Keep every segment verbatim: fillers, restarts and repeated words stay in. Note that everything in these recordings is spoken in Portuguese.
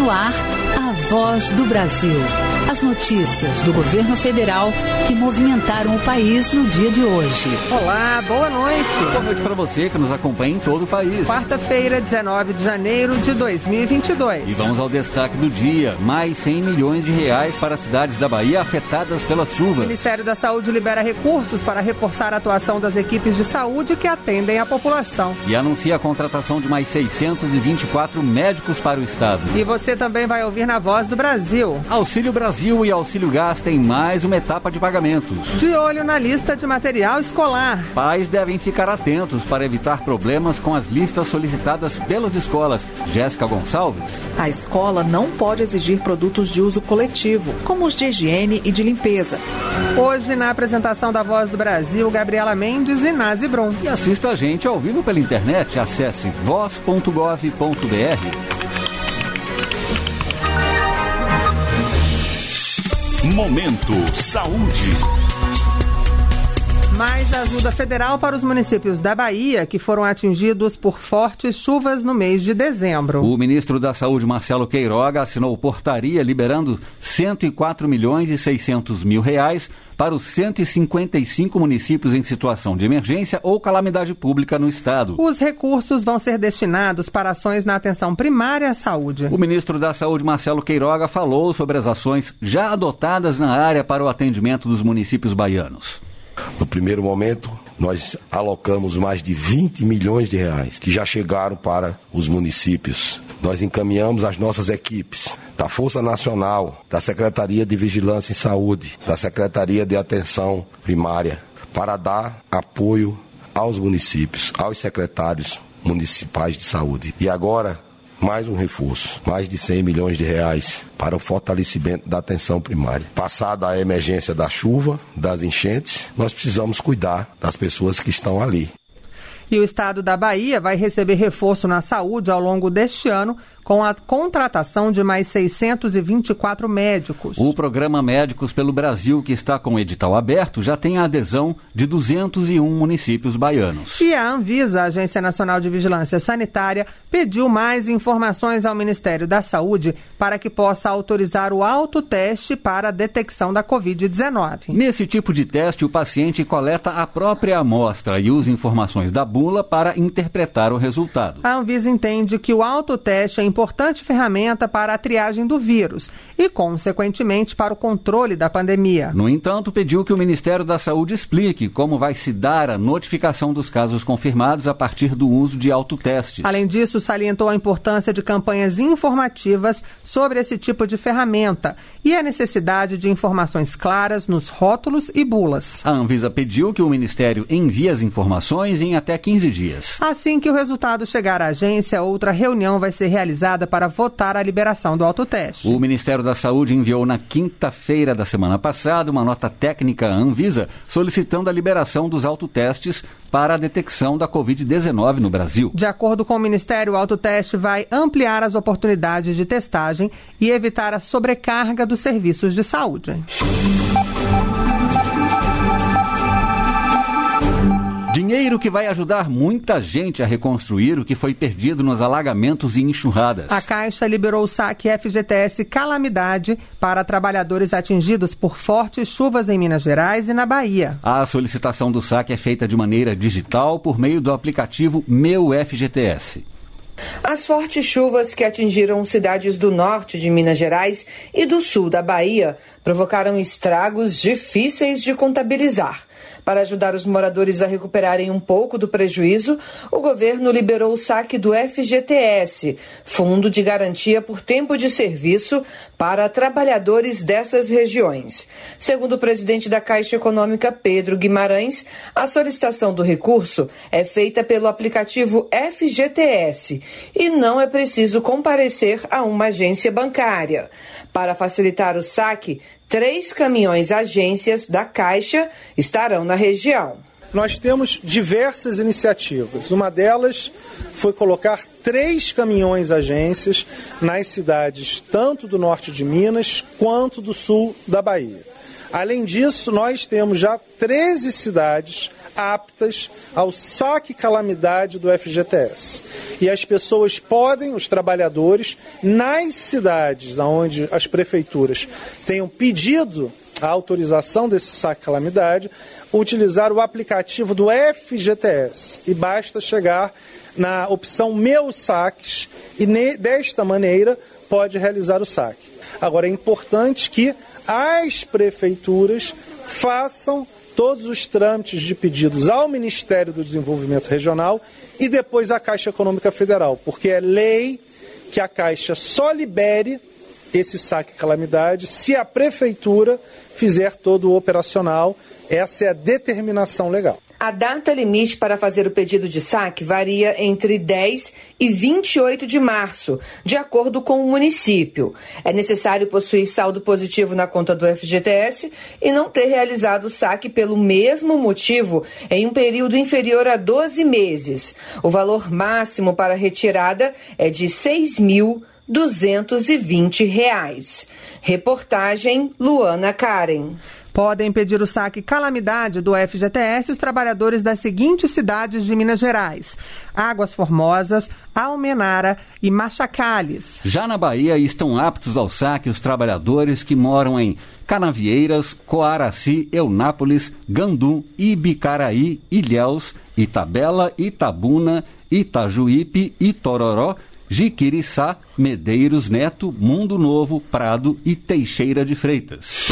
No ar, a Voz do Brasil. As notícias do governo federal que movimentaram o país no dia de hoje. Olá, boa noite. Boa noite para você que nos acompanha em todo o país. Quarta-feira, dezenove de janeiro de dois mil e vinte e dois. E vamos ao destaque do dia. Mais cem milhões de reais para as cidades da Bahia afetadas pelas chuvas. O Ministério da Saúde libera recursos para reforçar a atuação das equipes de saúde que atendem a população. E anuncia a contratação de mais seiscentos e vinte e quatro médicos para o estado. E você também vai ouvir na Voz do Brasil. Auxílio Brasil e Auxílio Gás têm mais uma etapa de pagamentos. De olho na lista de material escolar. Pais devem ficar atentos para evitar problemas com as listas solicitadas pelas escolas. Jéssica Gonçalves. A escola não pode exigir produtos de uso coletivo, como os de higiene e de limpeza. Hoje, na apresentação da Voz do Brasil, Gabriela Mendes e Nazi Brum. E assista a gente ao vivo pela internet. Acesse voz ponto gov ponto br. Momento Saúde. Mais ajuda federal para os municípios da Bahia que foram atingidos por fortes chuvas no mês de dezembro. O ministro da Saúde, Marcelo Queiroga, assinou portaria liberando cento e quatro milhões e seiscentos mil reais para os cento e cinquenta e cinco municípios em situação de emergência ou calamidade pública no estado. Os recursos vão ser destinados para ações na atenção primária à saúde. O ministro da Saúde, Marcelo Queiroga, falou sobre as ações já adotadas na área para o atendimento dos municípios baianos. No primeiro momento, nós alocamos mais de vinte milhões de reais que já chegaram para os municípios. Nós encaminhamos as nossas equipes da Força Nacional, da Secretaria de Vigilância em Saúde, da Secretaria de Atenção Primária, para dar apoio aos municípios, aos secretários municipais de saúde. E agora, mais um reforço, mais de cem milhões de reais para o fortalecimento da atenção primária. Passada a emergência da chuva, das enchentes, nós precisamos cuidar das pessoas que estão ali. E o estado da Bahia vai receber reforço na saúde ao longo deste ano com a contratação de mais seiscentos e vinte e quatro médicos. O programa Médicos pelo Brasil, que está com o edital aberto, já tem a adesão de duzentos e um municípios baianos. E a Anvisa, a Agência Nacional de Vigilância Sanitária, pediu mais informações ao Ministério da Saúde para que possa autorizar o autoteste para a detecção da covid dezenove. Nesse tipo de teste, o paciente coleta a própria amostra e usa informações da bula para interpretar o resultado. A Anvisa entende que o autoteste é importante ferramenta para a triagem do vírus e, consequentemente, para o controle da pandemia. No entanto, pediu que o Ministério da Saúde explique como vai se dar a notificação dos casos confirmados a partir do uso de autotestes. Além disso, salientou a importância de campanhas informativas sobre esse tipo de ferramenta e a necessidade de informações claras nos rótulos e bulas. A Anvisa pediu que o Ministério envie as informações em até quinze dias. Assim que o resultado chegar à agência, outra reunião vai ser realizada para votar a liberação do autoteste. O Ministério da Saúde enviou na quinta-feira da semana passada uma nota técnica à Anvisa solicitando a liberação dos autotestes para a detecção da covid dezenove no Brasil. De acordo com o Ministério, o autoteste vai ampliar as oportunidades de testagem e evitar a sobrecarga dos serviços de saúde. Dinheiro que vai ajudar muita gente a reconstruir o que foi perdido nos alagamentos e enxurradas. A Caixa liberou o saque F G T S Calamidade para trabalhadores atingidos por fortes chuvas em Minas Gerais e na Bahia. A solicitação do saque é feita de maneira digital por meio do aplicativo Meu F G T S. As fortes chuvas que atingiram cidades do norte de Minas Gerais e do sul da Bahia provocaram estragos difíceis de contabilizar. Para ajudar os moradores a recuperarem um pouco do prejuízo, o governo liberou o saque do F G T S, Fundo de Garantia por Tempo de Serviço, para trabalhadores dessas regiões. Segundo o presidente da Caixa Econômica, Pedro Guimarães, a solicitação do recurso é feita pelo aplicativo F G T S e não é preciso comparecer a uma agência bancária. Para facilitar o saque, três caminhões agências da Caixa estarão na região. Nós temos diversas iniciativas. Uma delas foi colocar três caminhões agências nas cidades tanto do norte de Minas quanto do sul da Bahia. Além disso, nós temos já treze cidades aptas ao saque calamidade do F G T S. E as pessoas podem, os trabalhadores, nas cidades onde as prefeituras tenham pedido a autorização desse saque calamidade, utilizar o aplicativo do F G T S. E basta chegar na opção Meus Saques e ne, desta maneira pode realizar o saque. Agora é importante que as prefeituras façam todos os trâmites de pedidos ao Ministério do Desenvolvimento Regional e depois à Caixa Econômica Federal, porque é lei que a Caixa só libere esse saque calamidade se a prefeitura fizer todo o operacional. Essa é a determinação legal. A data limite para fazer o pedido de saque varia entre dez e vinte e oito de março, de acordo com o município. É necessário possuir saldo positivo na conta do F G T S e não ter realizado o saque pelo mesmo motivo em um período inferior a doze meses. O valor máximo para retirada é de seis mil duzentos e vinte reais. Reportagem Luana Karen. Podem pedir o saque calamidade do F G T S os trabalhadores das seguintes cidades de Minas Gerais: Águas Formosas, Almenara e Machacales. Já na Bahia estão aptos ao saque os trabalhadores que moram em Canavieiras, Coaraci, Eunápolis, Gandum, Ibicaraí, Ilhéus, Itabela, Itabuna, Itajuípe, Itororó, Jiquiriçá, Medeiros Neto, Mundo Novo, Prado e Teixeira de Freitas.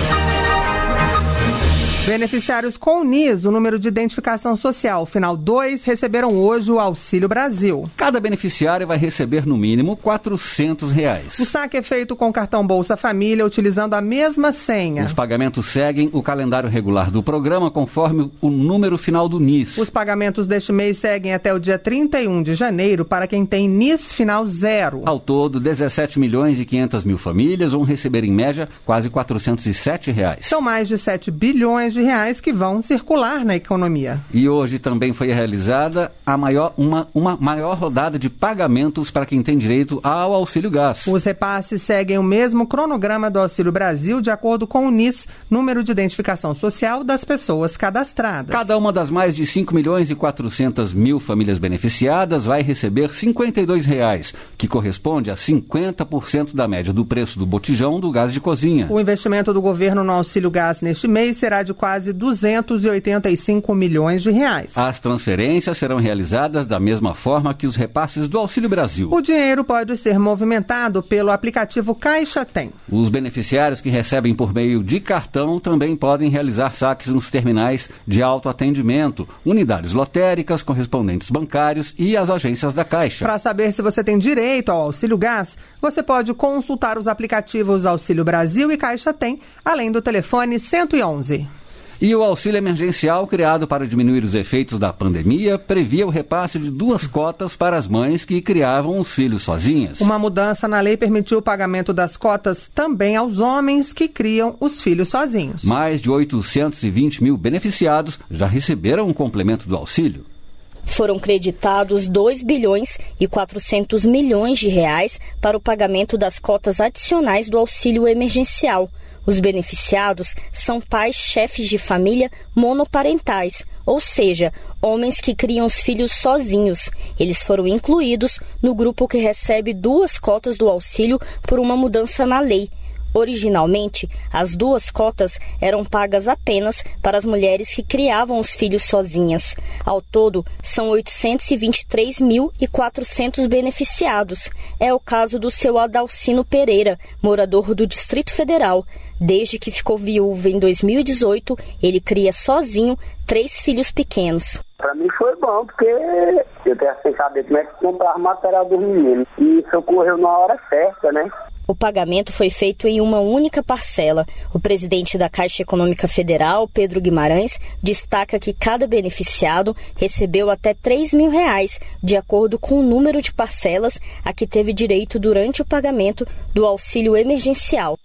Beneficiários com o N I S, o número de identificação social final dois, receberam hoje o Auxílio Brasil. Cada beneficiário vai receber no mínimo quatrocentos reais. O saque é feito com cartão Bolsa Família, utilizando a mesma senha. Os pagamentos seguem o calendário regular do programa, conforme o número final do N I S. Os pagamentos deste mês seguem até o dia trinta e um de janeiro para quem tem N I S final zero. Ao todo, dezessete milhões e quinhentas mil famílias vão receber, em média, quase quatrocentos e sete reais. São mais de sete bilhões de reais que vão circular na economia. E hoje também foi realizada a maior, uma, uma maior rodada de pagamentos para quem tem direito ao Auxílio Gás. Os repasses seguem o mesmo cronograma do Auxílio Brasil, de acordo com o N I S, número de identificação social das pessoas cadastradas. Cada uma das mais de cinco milhões e quatrocentas mil famílias beneficiadas vai receber cinquenta e dois reais, que corresponde a cinquenta por cento da média do preço do botijão do gás de cozinha. O investimento do governo no Auxílio Gás neste mês será de quase duzentos e oitenta e cinco milhões de reais. As transferências serão realizadas da mesma forma que os repasses do Auxílio Brasil. O dinheiro pode ser movimentado pelo aplicativo Caixa Tem. Os beneficiários que recebem por meio de cartão também podem realizar saques nos terminais de autoatendimento, unidades lotéricas, correspondentes bancários e as agências da Caixa. Para saber se você tem direito ao Auxílio Gás, você pode consultar os aplicativos Auxílio Brasil e Caixa Tem, além do telefone cento e onze. E o auxílio emergencial, criado para diminuir os efeitos da pandemia, previa o repasse de duas cotas para as mães que criavam os filhos sozinhas. Uma mudança na lei permitiu o pagamento das cotas também aos homens que criam os filhos sozinhos. Mais de oitocentos e vinte mil beneficiados já receberam um complemento do auxílio. Foram creditados dois bilhões e quatrocentos milhões de reais para o pagamento das cotas adicionais do auxílio emergencial. Os beneficiados são pais chefes de família monoparentais, ou seja, homens que criam os filhos sozinhos. Eles foram incluídos no grupo que recebe duas cotas do auxílio por uma mudança na lei. Originalmente, as duas cotas eram pagas apenas para as mulheres que criavam os filhos sozinhas. Ao todo, são oitocentos e vinte e três mil e quatrocentos beneficiados. É o caso do seu Adalcino Pereira, morador do Distrito Federal. Desde que ficou viúvo em dois mil e dezoito, ele cria sozinho três filhos pequenos. Para mim foi bom, porque eu tenho sem saber como é que comprava material dos meninos. E isso ocorreu na hora certa, né? O pagamento foi feito em uma única parcela. O presidente da Caixa Econômica Federal, Pedro Guimarães, destaca que cada beneficiado recebeu até três mil reais, de acordo com o número de parcelas a que teve direito durante o pagamento do auxílio emergencial.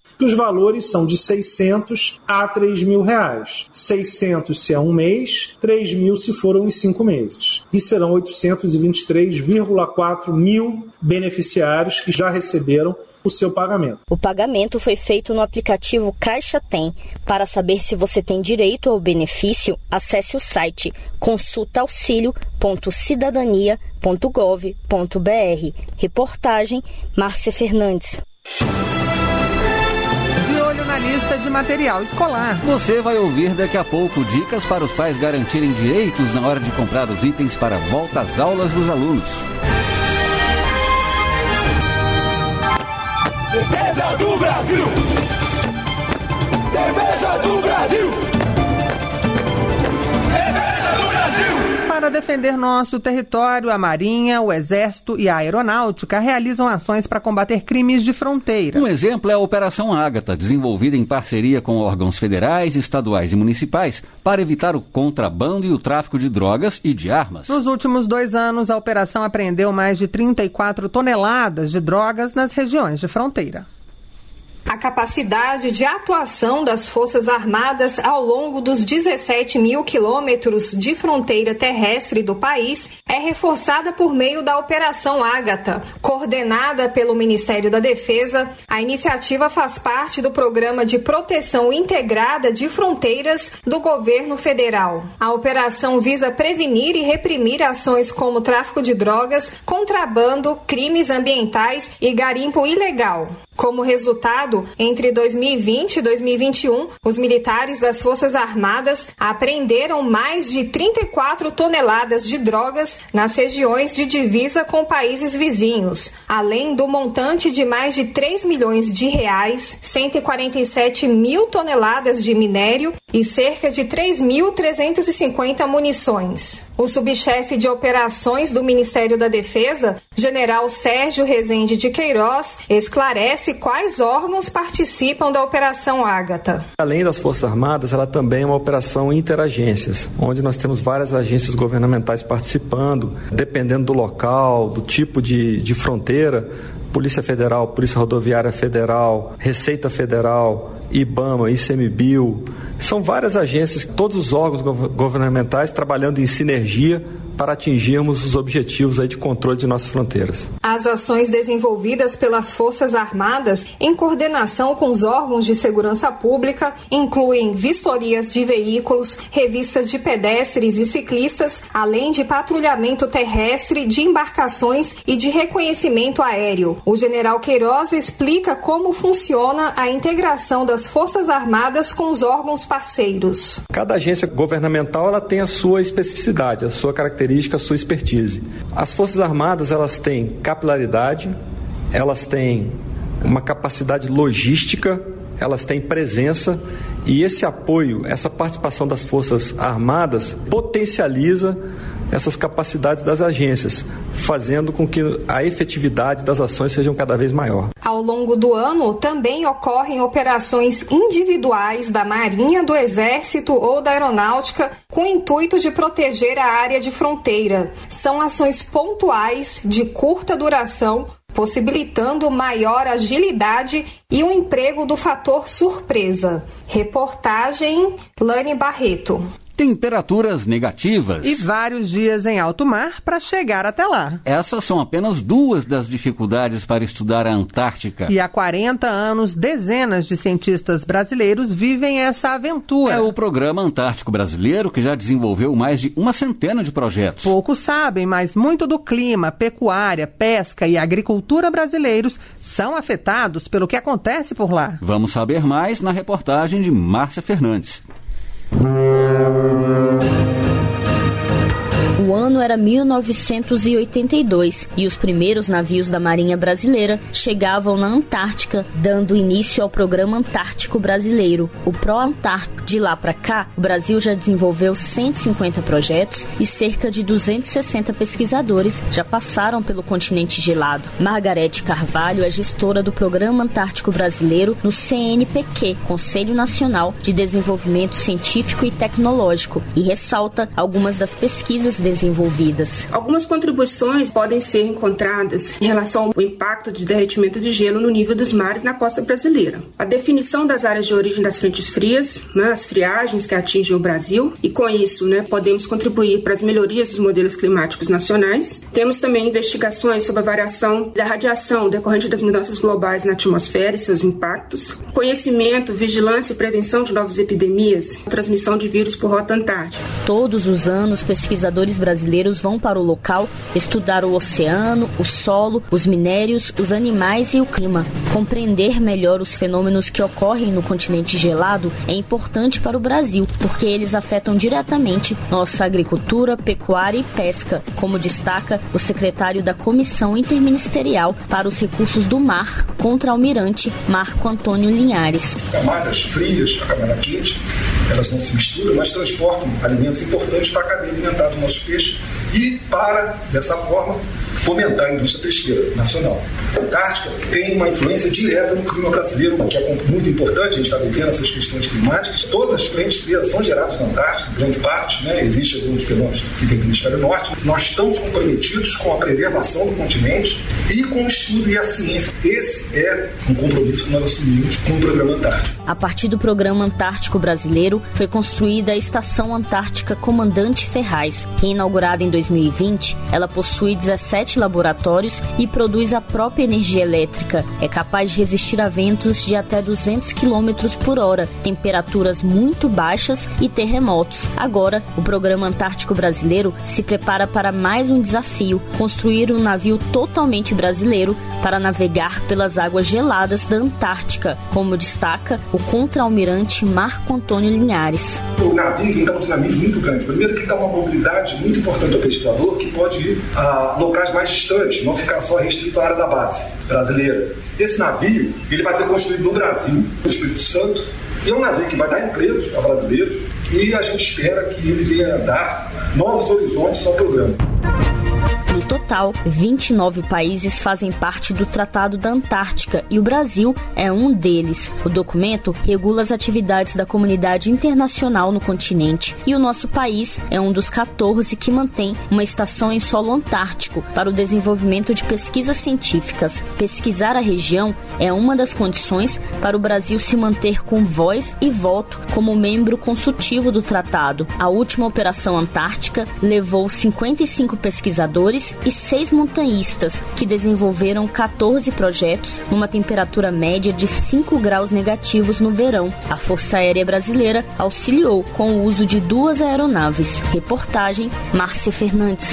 Os valores são de seiscentos a três mil reais. seiscentos se é um mês, três mil se foram em cinco meses. E serão oitocentos e vinte e três vírgula quatro mil beneficiários que já receberam o seu pagamento. O pagamento foi feito no aplicativo Caixa Tem. Para saber se você tem direito ao benefício, acesse o site consulta auxílio ponto cidadania ponto gov ponto br. Reportagem Márcia Fernandes. De olho na lista de material escolar. Você vai ouvir daqui a pouco dicas para os pais garantirem direitos na hora de comprar os itens para a volta às aulas dos alunos. Defesa do Brasil! Defesa do Brasil! Defesa do Brasil! Para defender nosso território, a Marinha, o Exército e a Aeronáutica realizam ações para combater crimes de fronteira. Um exemplo é a Operação Ágata, desenvolvida em parceria com órgãos federais, estaduais e municipais para evitar o contrabando e o tráfico de drogas e de armas. Nos últimos dois anos, a operação apreendeu mais de trinta e quatro toneladas de drogas nas regiões de fronteira. A capacidade de atuação das Forças Armadas ao longo dos dezessete mil quilômetros de fronteira terrestre do país é reforçada por meio da Operação Ágata. Coordenada pelo Ministério da Defesa, a iniciativa faz parte do Programa de Proteção Integrada de Fronteiras do Governo Federal. A operação visa prevenir e reprimir ações como tráfico de drogas, contrabando, crimes ambientais e garimpo ilegal. Como resultado, entre dois mil e vinte e dois mil e vinte e um, os militares das Forças Armadas apreenderam mais de trinta e quatro toneladas de drogas nas regiões de divisa com países vizinhos, além do montante de mais de três milhões de reais, cento e quarenta e sete mil toneladas de minério e cerca de três mil trezentos e cinquenta munições. O subchefe de operações do Ministério da Defesa, General Sérgio Rezende de Queiroz, esclarece quais órgãos participam da Operação Ágata. Além das Forças Armadas, ela também é uma operação interagências, onde nós temos várias agências governamentais participando, dependendo do local, do tipo de, de fronteira, Polícia Federal, Polícia Rodoviária Federal, Receita Federal, IBAMA, ICMBio. São várias agências, todos os órgãos governamentais trabalhando em sinergia para atingirmos os objetivos aí de controle de nossas fronteiras. As ações desenvolvidas pelas Forças Armadas, em coordenação com os órgãos de segurança pública, incluem vistorias de veículos, revistas de pedestres e ciclistas, além de patrulhamento terrestre, de embarcações e de reconhecimento aéreo. O general Queiroz explica como funciona a integração das Forças Armadas com os órgãos parceiros. Cada agência governamental ela tem a sua especificidade, a sua característica, a sua expertise. As Forças Armadas elas têm capilaridade, elas têm uma capacidade logística, elas têm presença e esse apoio, essa participação das Forças Armadas potencializa essas capacidades das agências, fazendo com que a efetividade das ações seja cada vez maior. Ao longo do ano, também ocorrem operações individuais da Marinha, do Exército ou da Aeronáutica com o intuito de proteger a área de fronteira. São ações pontuais, de curta duração, possibilitando maior agilidade e o emprego do fator surpresa. Reportagem Lane Barreto. Temperaturas negativas. E vários dias em alto mar para chegar até lá. Essas são apenas duas das dificuldades para estudar a Antártica. E há quarenta anos, dezenas de cientistas brasileiros vivem essa aventura. É o Programa Antártico Brasileiro, que já desenvolveu mais de uma centena de projetos. Poucos sabem, mas muito do clima, pecuária, pesca e agricultura brasileiros são afetados pelo que acontece por lá. Vamos saber mais na reportagem de Márcia Fernandes. O ano era mil novecentos e oitenta e dois e os primeiros navios da Marinha Brasileira chegavam na Antártica, dando início ao Programa Antártico Brasileiro, o ProAntártico. De lá para cá, o Brasil já desenvolveu cento e cinquenta projetos e cerca de duzentos e sessenta pesquisadores já passaram pelo continente gelado. Margarete Carvalho é gestora do Programa Antártico Brasileiro no C N P Q, Conselho Nacional de Desenvolvimento Científico e Tecnológico, e ressalta algumas das pesquisas desenvolvidas vidas. Algumas contribuições podem ser encontradas em relação ao impacto de derretimento de gelo no nível dos mares na costa brasileira. A definição das áreas de origem das frentes frias, né, as friagens que atingem o Brasil, e com isso, né, podemos contribuir para as melhorias dos modelos climáticos nacionais. Temos também investigações sobre a variação da radiação decorrente das mudanças globais na atmosfera e seus impactos, conhecimento, vigilância e prevenção de novas epidemias, transmissão de vírus por rota antártica. Todos os anos, pesquisadores brasileiros vão para o local estudar o oceano, o solo, os minérios, os animais e o clima. Compreender melhor os fenômenos que ocorrem no continente gelado é importante para o Brasil, porque eles afetam diretamente nossa agricultura, pecuária e pesca, como destaca o secretário da Comissão Interministerial para os Recursos do Mar, contra-almirante Marco Antônio Linhares. Camadas frias, a camada quente, elas não se misturam, mas transportam alimentos importantes para a cadeia alimentar dos nossos peixes e para, dessa forma, fomentar a indústria pesqueira nacional. A Antártica tem uma influência direta no clima brasileiro, que é muito importante, a gente está vivendo essas questões climáticas. Todas as frentes frias são geradas na Antártica, em grande parte, né? Existem alguns fenômenos que vêm do hemisfério norte. Nós estamos comprometidos com a preservação do continente e com o estudo e a ciência. Esse é um compromisso que nós assumimos com o Programa Antártico. A partir do Programa Antártico Brasileiro, foi construída a Estação Antártica Comandante Ferraz. Inaugurada em dois mil e vinte, ela possui dezessete laboratórios e produz a própria energia elétrica. É capaz de resistir a ventos de até duzentos quilômetros por hora, temperaturas muito baixas e terremotos. Agora, o Programa Antártico Brasileiro se prepara para mais um desafio: construir um navio totalmente brasileiro para navegar pelas águas geladas da Antártica, como destaca o contra-almirante Marco Antônio Linhares. O navio tem um dinamismo muito grande. Primeiro que dá uma mobilidade muito importante ao pesquisador, que pode ir a locais mais distantes, não ficar só restrito à área da base brasileira. Esse navio, ele vai ser construído no Brasil, no Espírito Santo, e é um navio que vai dar empregos para brasileiros e a gente espera que ele venha dar novos horizontes ao programa. No total, vinte e nove países fazem parte do Tratado da Antártica e o Brasil é um deles. O documento regula as atividades da comunidade internacional no continente e o nosso país é um dos quatorze que mantém uma estação em solo antártico para o desenvolvimento de pesquisas científicas. Pesquisar a região é uma das condições para o Brasil se manter com voz e voto como membro consultivo do tratado. A última Operação Antártica levou cinquenta e cinco pesquisadores e seis montanhistas que desenvolveram quatorze projetos numa temperatura média de cinco graus negativos no verão. A Força Aérea Brasileira auxiliou com o uso de duas aeronaves. Reportagem Márcia Fernandes.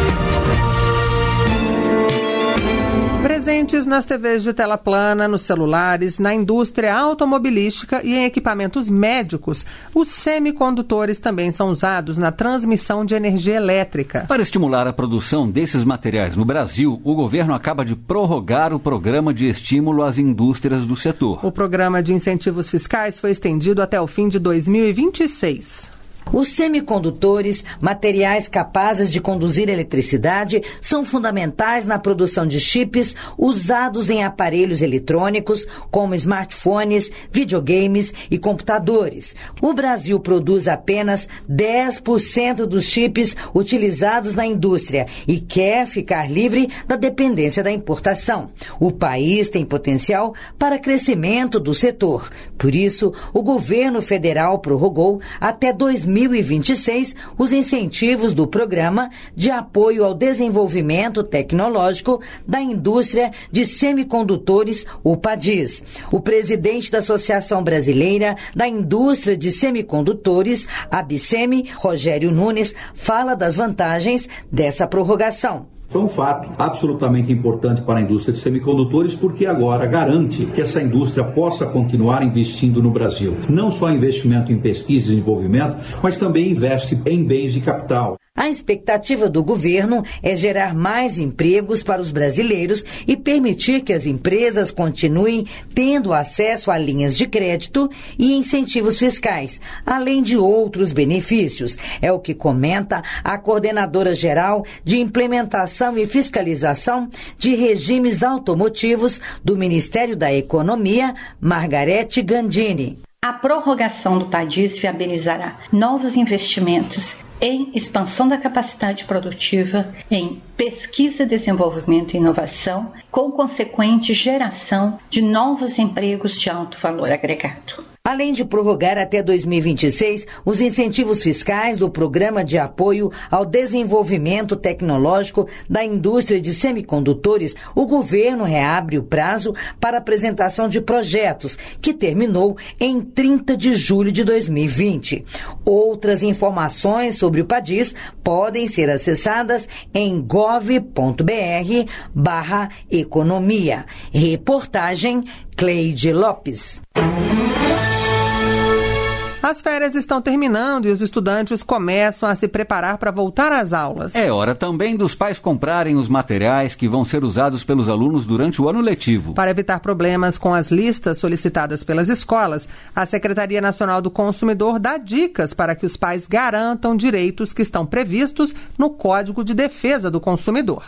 Presentes nas T Vs de tela plana, nos celulares, na indústria automobilística e em equipamentos médicos, os semicondutores também são usados na transmissão de energia elétrica. Para estimular a produção desses materiais no Brasil, o governo acaba de prorrogar o programa de estímulo às indústrias do setor. O programa de incentivos fiscais foi estendido até o fim de dois mil e vinte e seis. Os semicondutores, materiais capazes de conduzir eletricidade, são fundamentais na produção de chips usados em aparelhos eletrônicos, como smartphones, videogames e computadores. O Brasil produz apenas dez por cento dos chips utilizados na indústria e quer ficar livre da dependência da importação. O país tem potencial para crescimento do setor. Por isso, o governo federal prorrogou até dois mil e vinte e seis os incentivos do Programa de Apoio ao Desenvolvimento Tecnológico da Indústria de Semicondutores, o PADIS. O presidente da Associação Brasileira da Indústria de Semicondutores, ABSEMI, Rogério Nunes, fala das vantagens dessa prorrogação. Foi um fato absolutamente importante para a indústria de semicondutores, porque agora garante que essa indústria possa continuar investindo no Brasil. Não só investimento em pesquisa e desenvolvimento, mas também investe em bens de capital. A expectativa do governo é gerar mais empregos para os brasileiros e permitir que as empresas continuem tendo acesso a linhas de crédito e incentivos fiscais, além de outros benefícios. É o que comenta a coordenadora-geral de Implementação e Fiscalização de Regimes Automotivos do Ministério da Economia, Margarete Gandini. A prorrogação do PADIS viabilizará novos investimentos, em expansão da capacidade produtiva, em pesquisa, desenvolvimento e inovação, com consequente geração de novos empregos de alto valor agregado. Além de prorrogar até dois mil e vinte e seis os incentivos fiscais do Programa de Apoio ao Desenvolvimento Tecnológico da Indústria de Semicondutores, o governo reabre o prazo para apresentação de projetos, que terminou em trinta de julho de dois mil e vinte. Outras informações sobre o PADIS podem ser acessadas em gov ponto br barra economia. Reportagem Cleide Lopes. As férias estão terminando e os estudantes começam a se preparar para voltar às aulas. É hora também dos pais comprarem os materiais que vão ser usados pelos alunos durante o ano letivo. Para evitar problemas com as listas solicitadas pelas escolas, a Secretaria Nacional do Consumidor dá dicas para que os pais garantam direitos que estão previstos no Código de Defesa do Consumidor.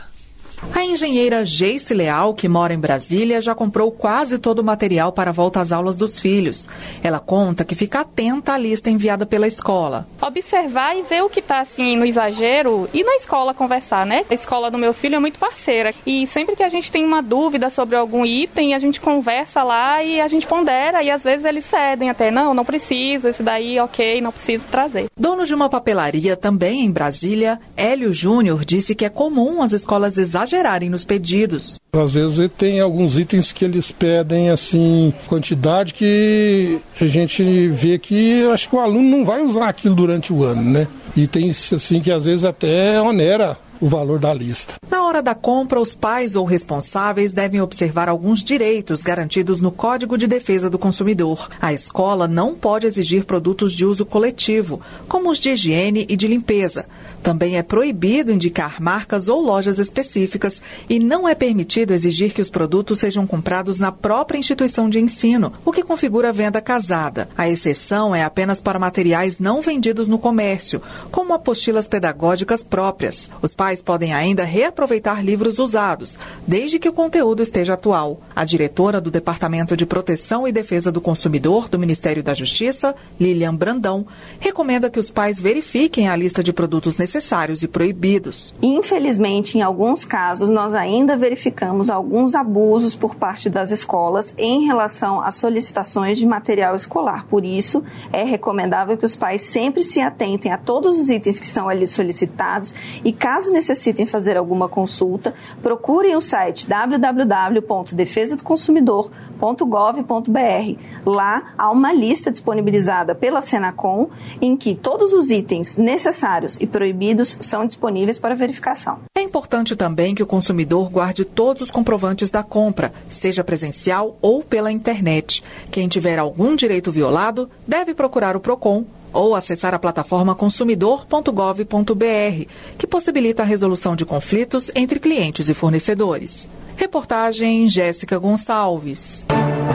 A engenheira Geice Leal, que mora em Brasília, já comprou quase todo o material para a volta às aulas dos filhos. Ela conta que fica atenta à lista enviada pela escola. Observar e ver o que está assim no exagero e na escola conversar, né? A escola do meu filho é muito parceira e sempre que a gente tem uma dúvida sobre algum item, a gente conversa lá e a gente pondera e às vezes eles cedem até, não, não precisa, esse daí ok, não precisa trazer. Dono de uma papelaria também em Brasília, Hélio Júnior disse que é comum as escolas exagerarem gerarem nos pedidos. Às vezes tem alguns itens que eles pedem assim, quantidade que a gente vê que acho que o aluno não vai usar aquilo durante o ano, né? E tem assim que às vezes até onera o valor da lista. Na hora da compra, os pais ou responsáveis devem observar alguns direitos garantidos no Código de Defesa do Consumidor. A escola não pode exigir produtos de uso coletivo, como os de higiene e de limpeza. Também é proibido indicar marcas ou lojas específicas e não é permitido exigir que os produtos sejam comprados na própria instituição de ensino, o que configura a venda casada. A exceção é apenas para materiais não vendidos no comércio, como apostilas pedagógicas próprias. Os pais podem ainda reaproveitar livros usados, desde que o conteúdo esteja atual. A diretora do Departamento de Proteção e Defesa do Consumidor do Ministério da Justiça, Lilian Brandão, recomenda que os pais verifiquem a lista de produtos necessários e proibidos. Infelizmente, em alguns casos, nós ainda verificamos alguns abusos por parte das escolas em relação às solicitações de material escolar. Por isso, é recomendável que os pais sempre se atentem a todos os itens que são ali solicitados e, caso necessitem fazer alguma consulta, procurem o site w w w ponto defesa do consumidor ponto gov ponto b r. Lá há uma lista disponibilizada pela Senacom em que todos os itens necessários e proibidos são disponíveis para verificação. É importante também que o consumidor guarde todos os comprovantes da compra, seja presencial ou pela internet. Quem tiver algum direito violado deve procurar o PROCON ou acessar a plataforma consumidor ponto gov ponto b r, que possibilita a resolução de conflitos entre clientes e fornecedores. Reportagem Jéssica Gonçalves.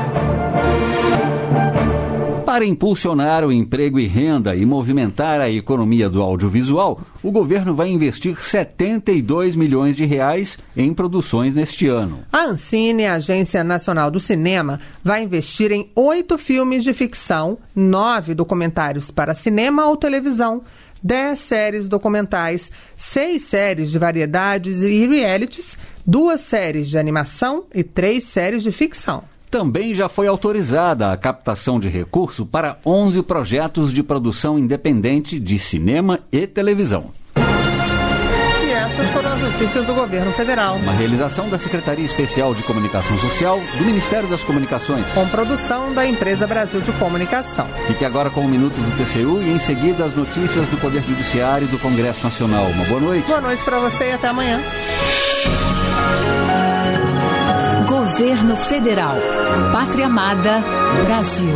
Para impulsionar o emprego e renda e movimentar a economia do audiovisual, o governo vai investir setenta e dois milhões de reais em produções neste ano. A Ancine, a Agência Nacional do Cinema, vai investir em oito filmes de ficção, nove documentários para cinema ou televisão, dez séries documentais, seis séries de variedades e realities, duas séries de animação e três séries de ficção. Também já foi autorizada a captação de recurso para onze projetos de produção independente de cinema e televisão. E essas foram as notícias do governo federal. Uma realização da Secretaria Especial de Comunicação Social do Ministério das Comunicações. Com produção da Empresa Brasil de Comunicação. Fique agora com o Minuto do T C U e em seguida as notícias do Poder Judiciário e do Congresso Nacional. Uma boa noite. Boa noite para você e até amanhã. Governo Federal. Pátria Amada, Brasil.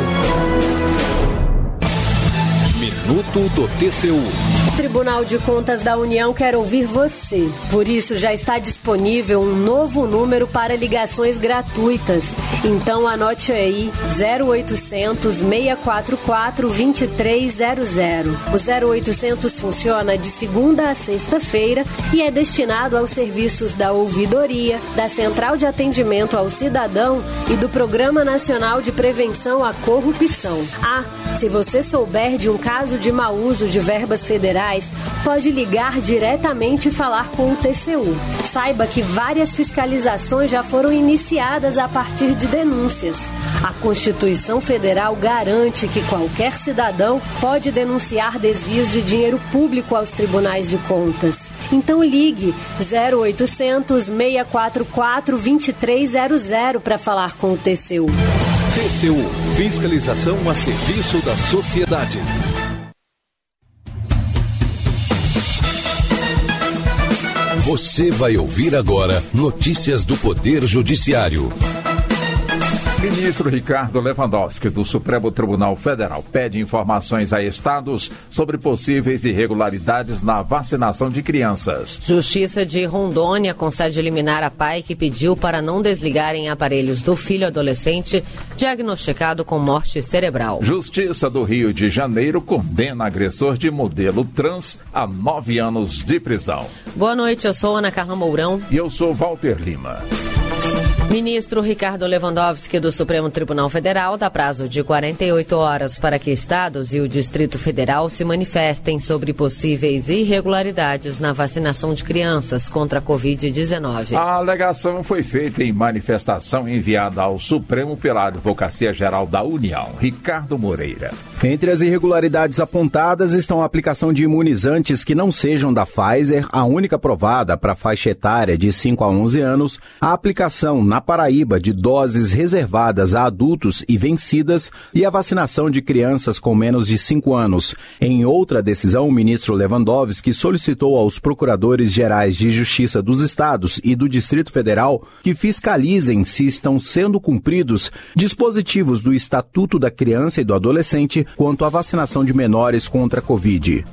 Minuto do T C U. O Tribunal de Contas da União quer ouvir você. Por isso, já está disponível um novo número para ligações gratuitas. Então, anote aí, zero oitocentos, seis quatro quatro, dois três zero zero. O zero oitocentos funciona de segunda a sexta-feira e é destinado aos serviços da Ouvidoria, da Central de Atendimento ao Cidadão e do Programa Nacional de Prevenção à Corrupção. Ah, Se você souber de um caso de mau uso de verbas federais, pode ligar diretamente e falar com o T C U. Saiba que várias fiscalizações já foram iniciadas a partir de denúncias. A Constituição Federal garante que qualquer cidadão pode denunciar desvios de dinheiro público aos tribunais de contas. Então ligue zero oitocentos, seis quatro quatro, dois três zero zero para falar com o T C U. T C U, fiscalização a serviço da sociedade. Você vai ouvir agora notícias do Poder Judiciário. Ministro Ricardo Lewandowski, do Supremo Tribunal Federal, pede informações a estados sobre possíveis irregularidades na vacinação de crianças. Justiça de Rondônia concede liminar a pai que pediu para não desligarem aparelhos do filho adolescente diagnosticado com morte cerebral. Justiça do Rio de Janeiro condena agressor de modelo trans a nove anos de prisão. Boa noite, eu sou Ana Carla Mourão. E eu sou Walter Lima. Ministro Ricardo Lewandowski, do Supremo Tribunal Federal, dá prazo de quarenta e oito horas para que estados e o Distrito Federal se manifestem sobre possíveis irregularidades na vacinação de crianças contra a covid dezenove. A alegação foi feita em manifestação enviada ao Supremo pela Advocacia Geral da União, Ricardo Moreira. Entre as irregularidades apontadas estão a aplicação de imunizantes que não sejam da Pfizer, a única aprovada para a faixa etária de cinco a onze anos, a aplicação na Paraíba de doses reservadas a adultos e vencidas e a vacinação de crianças com menos de cinco anos. Em outra decisão, o ministro Lewandowski solicitou aos procuradores gerais de Justiça dos Estados e do Distrito Federal que fiscalizem se estão sendo cumpridos dispositivos do Estatuto da Criança e do Adolescente quanto à vacinação de menores contra a Covid.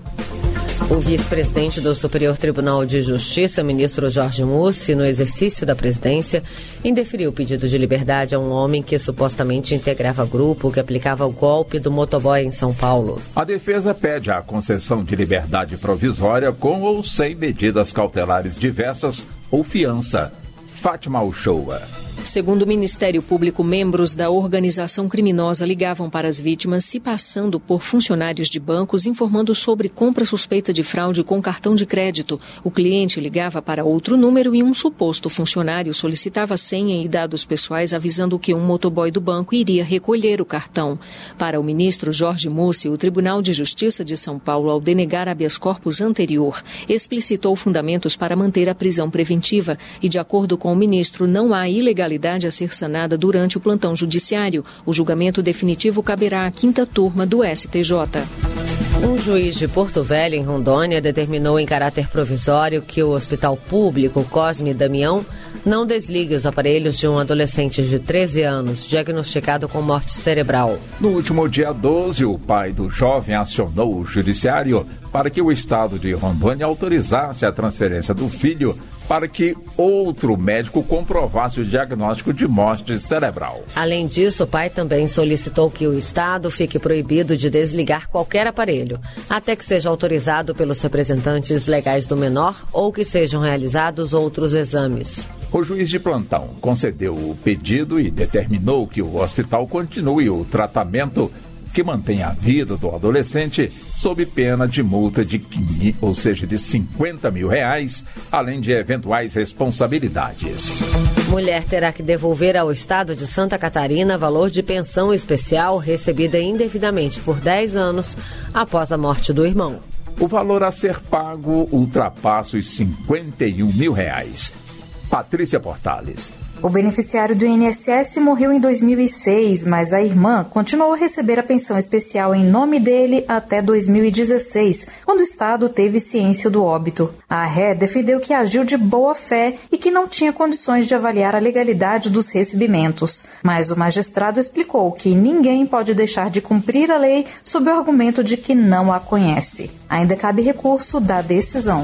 O vice-presidente do Superior Tribunal de Justiça, ministro Jorge Mussi, no exercício da presidência, indeferiu o pedido de liberdade a um homem que supostamente integrava grupo que aplicava o golpe do motoboy em São Paulo. A defesa pede a concessão de liberdade provisória com ou sem medidas cautelares diversas ou fiança. Fátima Uchoa. Segundo o Ministério Público, membros da organização criminosa ligavam para as vítimas se passando por funcionários de bancos, informando sobre compra suspeita de fraude com cartão de crédito. O cliente ligava para outro número e um suposto funcionário solicitava senha e dados pessoais, avisando que um motoboy do banco iria recolher o cartão. Para o ministro Jorge Mussi, o Tribunal de Justiça de São Paulo, ao denegar habeas corpus anterior, explicitou fundamentos para manter a prisão preventiva e, de acordo com o ministro, não há ilegalidade a ser sanada durante o plantão judiciário. O julgamento definitivo caberá à quinta turma do S T J. Um juiz de Porto Velho, em Rondônia, determinou em caráter provisório que o Hospital Público Cosme Damião não desligue os aparelhos de um adolescente de treze anos, diagnosticado com morte cerebral. No último dia doze, o pai do jovem acionou o judiciário para que o estado de Rondônia autorizasse a transferência do filho para que outro médico comprovasse o diagnóstico de morte cerebral. Além disso, o pai também solicitou que o Estado fique proibido de desligar qualquer aparelho, até que seja autorizado pelos representantes legais do menor ou que sejam realizados outros exames. O juiz de plantão concedeu o pedido e determinou que o hospital continue o tratamento que mantém a vida do adolescente sob pena de multa de quinze, ou seja, de cinquenta mil reais, além de eventuais responsabilidades. Mulher terá que devolver ao Estado de Santa Catarina valor de pensão especial recebida indevidamente por dez anos após a morte do irmão. O valor a ser pago ultrapassa os cinquenta e um mil reais. Patrícia Portales. O beneficiário do I N S S morreu em dois mil e seis, mas a irmã continuou a receber a pensão especial em nome dele até dois mil e dezesseis, quando o Estado teve ciência do óbito. A ré defendeu que agiu de boa fé e que não tinha condições de avaliar a legalidade dos recebimentos. Mas o magistrado explicou que ninguém pode deixar de cumprir a lei sob o argumento de que não a conhece. Ainda cabe recurso da decisão.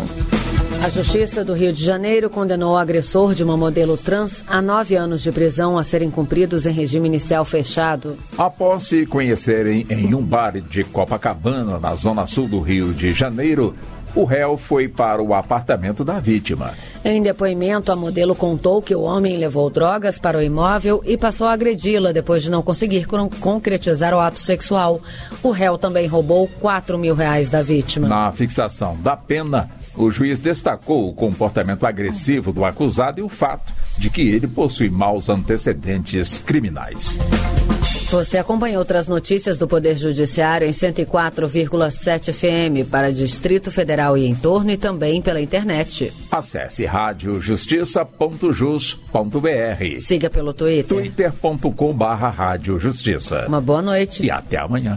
A Justiça do Rio de Janeiro condenou o agressor de uma modelo trans a nove anos de prisão a serem cumpridos em regime inicial fechado. Após se conhecerem em um bar de Copacabana, na zona sul do Rio de Janeiro, o réu foi para o apartamento da vítima. Em depoimento, a modelo contou que o homem levou drogas para o imóvel e passou a agredi-la depois de não conseguir concretizar o ato sexual. O réu também roubou quatro mil reais da vítima. Na fixação da pena, o juiz destacou o comportamento agressivo do acusado e o fato de que ele possui maus antecedentes criminais. Você acompanha outras notícias do Poder Judiciário em cento e quatro vírgula sete F M para Distrito Federal e entorno e também pela internet. Acesse rádio justiça ponto jus ponto b r. Siga pelo Twitter. twitter ponto com barra rádio justiça. Uma boa noite. E até amanhã.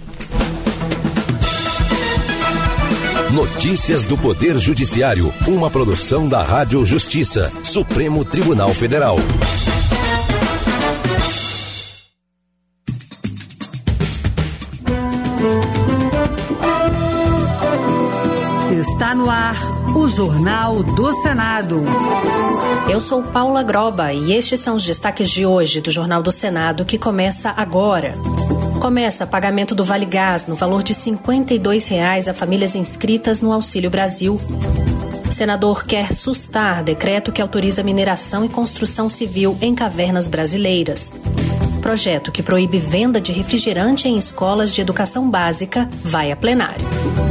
Notícias do Poder Judiciário, uma produção da Rádio Justiça, Supremo Tribunal Federal. Está no ar o Jornal do Senado. Eu sou Paula Groba e estes são os destaques de hoje do Jornal do Senado, que começa agora. Começa pagamento do Vale Gás no valor de cinquenta e dois reais a famílias inscritas no Auxílio Brasil. Senador quer sustar decreto que autoriza mineração e construção civil em cavernas brasileiras. Projeto que proíbe venda de refrigerante em escolas de educação básica vai a plenário.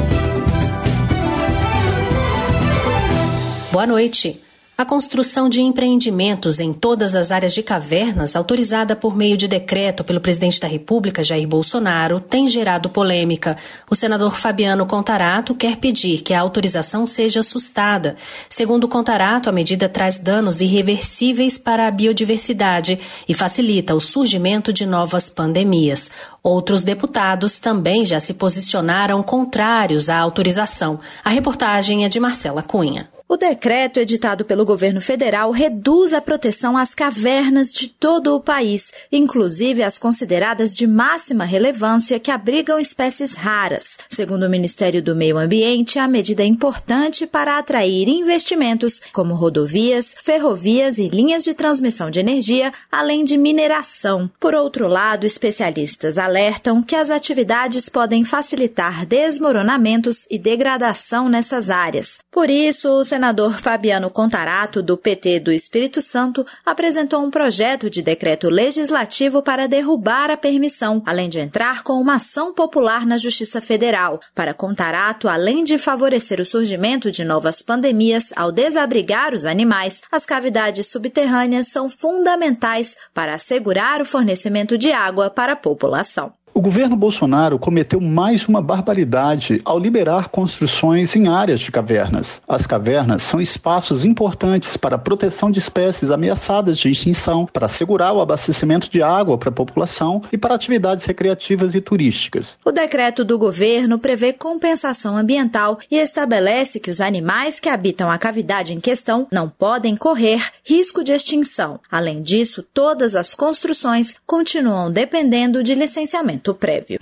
Boa noite. A construção de empreendimentos em todas as áreas de cavernas, autorizada por meio de decreto pelo presidente da República, Jair Bolsonaro, tem gerado polêmica. O senador Fabiano Contarato quer pedir que a autorização seja sustada. Segundo o Contarato, a medida traz danos irreversíveis para a biodiversidade e facilita o surgimento de novas pandemias. Outros deputados também já se posicionaram contrários à autorização. A reportagem é de Marcela Cunha. O decreto editado pelo governo federal reduz a proteção às cavernas de todo o país, inclusive as consideradas de máxima relevância que abrigam espécies raras. Segundo o Ministério do Meio Ambiente, a medida é importante para atrair investimentos como rodovias, ferrovias e linhas de transmissão de energia, além de mineração. Por outro lado, especialistas alertam que as atividades podem facilitar desmoronamentos e degradação nessas áreas. Por isso, o senador Fabiano Contarato, do P T do Espírito Santo, apresentou um projeto de decreto legislativo para derrubar a permissão, além de entrar com uma ação popular na Justiça Federal. Para Contarato, além de favorecer o surgimento de novas pandemias ao desabrigar os animais, as cavidades subterrâneas são fundamentais para assegurar o fornecimento de água para a população. O governo Bolsonaro cometeu mais uma barbaridade ao liberar construções em áreas de cavernas. As cavernas são espaços importantes para a proteção de espécies ameaçadas de extinção, para assegurar o abastecimento de água para a população e para atividades recreativas e turísticas. O decreto do governo prevê compensação ambiental e estabelece que os animais que habitam a cavidade em questão não podem correr risco de extinção. Além disso, todas as construções continuam dependendo de licenciamento prévio.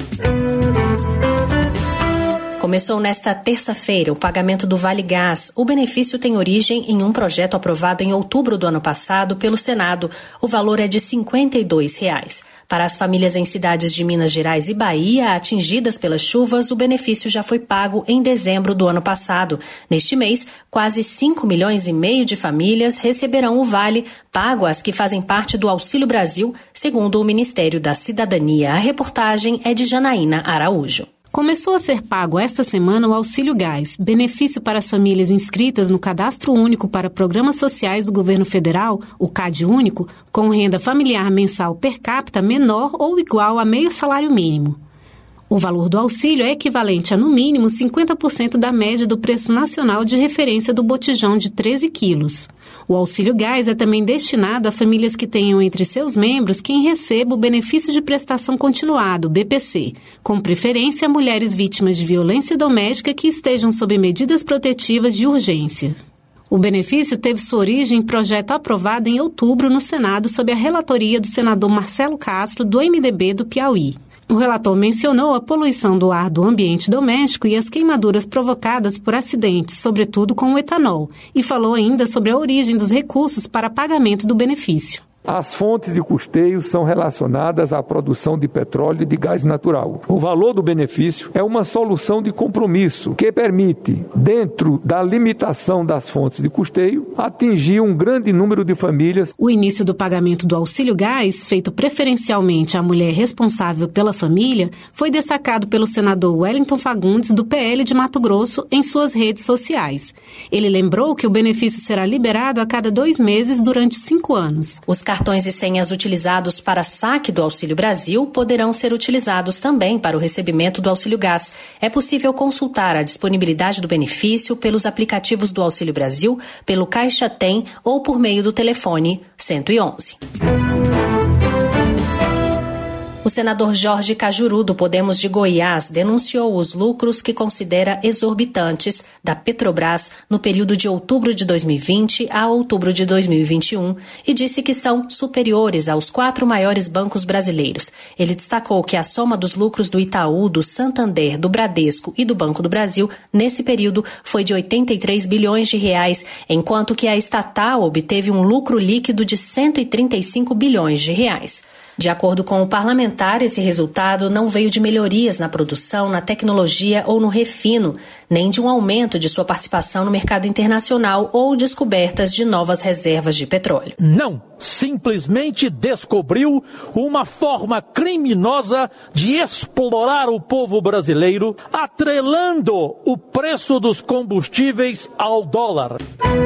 Começou nesta terça-feira o pagamento do Vale Gás. O benefício tem origem em um projeto aprovado em outubro do ano passado pelo Senado. O valor é de cinquenta e dois reais. Para as famílias em cidades de Minas Gerais e Bahia atingidas pelas chuvas, o benefício já foi pago em dezembro do ano passado. Neste mês, quase cinco milhões e meio de famílias receberão o vale, pago às que fazem parte do Auxílio Brasil, segundo o Ministério da Cidadania. A reportagem é de Janaína Araújo. Começou a ser pago esta semana o Auxílio Gás, benefício para as famílias inscritas no Cadastro Único para Programas Sociais do Governo Federal, o CadÚnico, com renda familiar mensal per capita menor ou igual a meio salário mínimo. O valor do auxílio é equivalente a, no mínimo, cinquenta por cento da média do preço nacional de referência do botijão de treze quilos. O auxílio gás é também destinado a famílias que tenham entre seus membros quem receba o benefício de prestação continuado, B P C, com preferência a mulheres vítimas de violência doméstica que estejam sob medidas protetivas de urgência. O benefício teve sua origem em projeto aprovado em outubro no Senado sob a relatoria do senador Marcelo Castro, do M D B do Piauí. O relator mencionou a poluição do ar do ambiente doméstico e as queimaduras provocadas por acidentes, sobretudo com o etanol, e falou ainda sobre a origem dos recursos para pagamento do benefício. As fontes de custeio são relacionadas à produção de petróleo e de gás natural. O valor do benefício é uma solução de compromisso que permite, dentro da limitação das fontes de custeio, atingir um grande número de famílias. O início do pagamento do auxílio gás, feito preferencialmente à mulher responsável pela família, foi destacado pelo senador Wellington Fagundes, do P L de Mato Grosso, em suas redes sociais. Ele lembrou que o benefício será liberado a cada dois meses durante cinco anos. Os cartões e senhas utilizados para saque do Auxílio Brasil poderão ser utilizados também para o recebimento do Auxílio Gás. É possível consultar a disponibilidade do benefício pelos aplicativos do Auxílio Brasil, pelo Caixa Tem ou por meio do telefone cento e onze. O senador Jorge Cajuru, do Podemos de Goiás, denunciou os lucros que considera exorbitantes da Petrobras no período de outubro de dois mil e vinte a outubro de dois mil e vinte e um e disse que são superiores aos quatro maiores bancos brasileiros. Ele destacou que a soma dos lucros do Itaú, do Santander, do Bradesco e do Banco do Brasil nesse período foi de oitenta e três bilhões de reais, enquanto que a estatal obteve um lucro líquido de cento e trinta e cinco bilhões de reais. De acordo com o parlamentar, esse resultado não veio de melhorias na produção, na tecnologia ou no refino, nem de um aumento de sua participação no mercado internacional ou descobertas de novas reservas de petróleo. Não, simplesmente descobriu uma forma criminosa de explorar o povo brasileiro, atrelando o preço dos combustíveis ao dólar.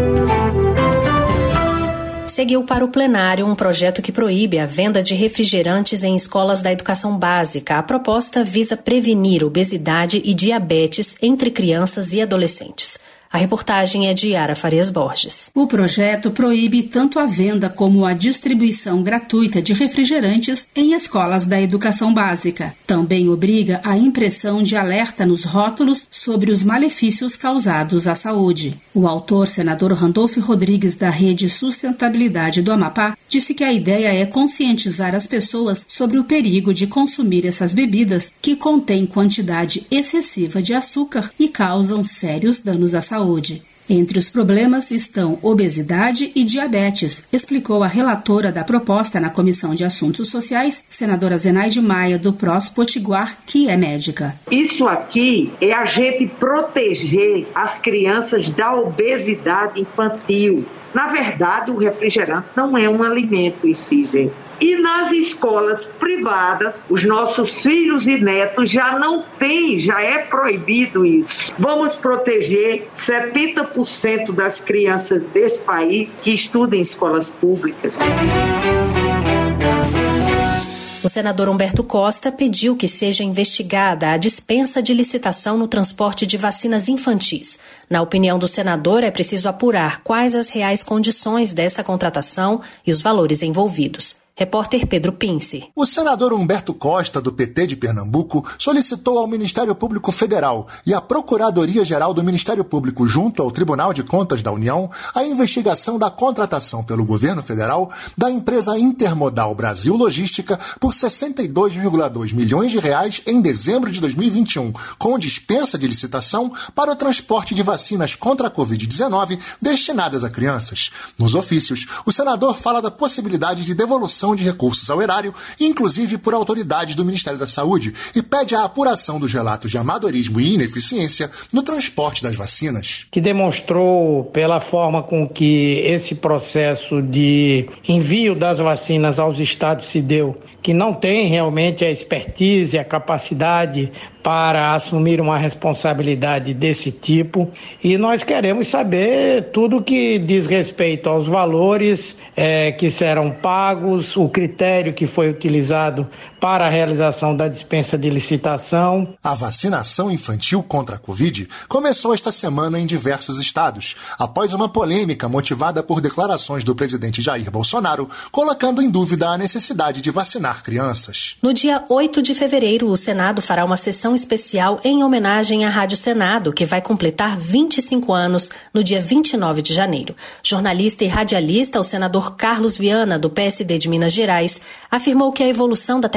Seguiu para o plenário um projeto que proíbe a venda de refrigerantes em escolas da educação básica. A proposta visa prevenir obesidade e diabetes entre crianças e adolescentes. A reportagem é de Yara Farias Borges. O projeto proíbe tanto a venda como a distribuição gratuita de refrigerantes em escolas da educação básica. Também obriga a impressão de alerta nos rótulos sobre os malefícios causados à saúde. O autor, senador Randolfo Rodrigues, da Rede Sustentabilidade do Amapá, disse que a ideia é conscientizar as pessoas sobre o perigo de consumir essas bebidas que contêm quantidade excessiva de açúcar e causam sérios danos à saúde. Saúde. Entre os problemas estão obesidade e diabetes, explicou a relatora da proposta na Comissão de Assuntos Sociais, senadora Zenaide Maia, do P R O S Potiguar, que é médica. Isso aqui é a gente proteger as crianças da obesidade infantil. Na verdade, o refrigerante não é um alimento em si, gente. E nas escolas privadas, os nossos filhos e netos já não têm, já é proibido isso. Vamos proteger setenta por cento das crianças desse país que estudam em escolas públicas. O senador Humberto Costa pediu que seja investigada a dispensa de licitação no transporte de vacinas infantis. Na opinião do senador, é preciso apurar quais as reais condições dessa contratação e os valores envolvidos. Repórter Pedro Pince. O senador Humberto Costa, do P T de Pernambuco, solicitou ao Ministério Público Federal e à Procuradoria-Geral do Ministério Público junto ao Tribunal de Contas da União a investigação da contratação pelo governo federal da empresa Intermodal Brasil Logística por sessenta e dois vírgula dois milhões de reais em dezembro de dois mil e vinte e um, com dispensa de licitação para o transporte de vacinas contra a covid dezenove destinadas a crianças. Nos ofícios, o senador fala da possibilidade de devolução de recursos ao erário, inclusive por autoridades do Ministério da Saúde, e pede a apuração dos relatos de amadorismo e ineficiência no transporte das vacinas. Que demonstrou, pela forma com que esse processo de envio das vacinas aos estados se deu, que não tem realmente a expertise, a capacidade para assumir uma responsabilidade desse tipo, e nós queremos saber tudo que diz respeito aos valores é, que serão pagos, o critério que foi utilizado para a realização da dispensa de licitação. A vacinação infantil contra a Covid começou esta semana em diversos estados, após uma polêmica motivada por declarações do presidente Jair Bolsonaro, colocando em dúvida a necessidade de vacinar crianças. No dia oito de fevereiro, o Senado fará uma sessão especial em homenagem à Rádio Senado, que vai completar vinte e cinco anos no dia vinte e nove de janeiro. Jornalista e radialista, o senador Carlos Viana, do P S D de Minas Gerais, afirmou que a evolução da tecnologia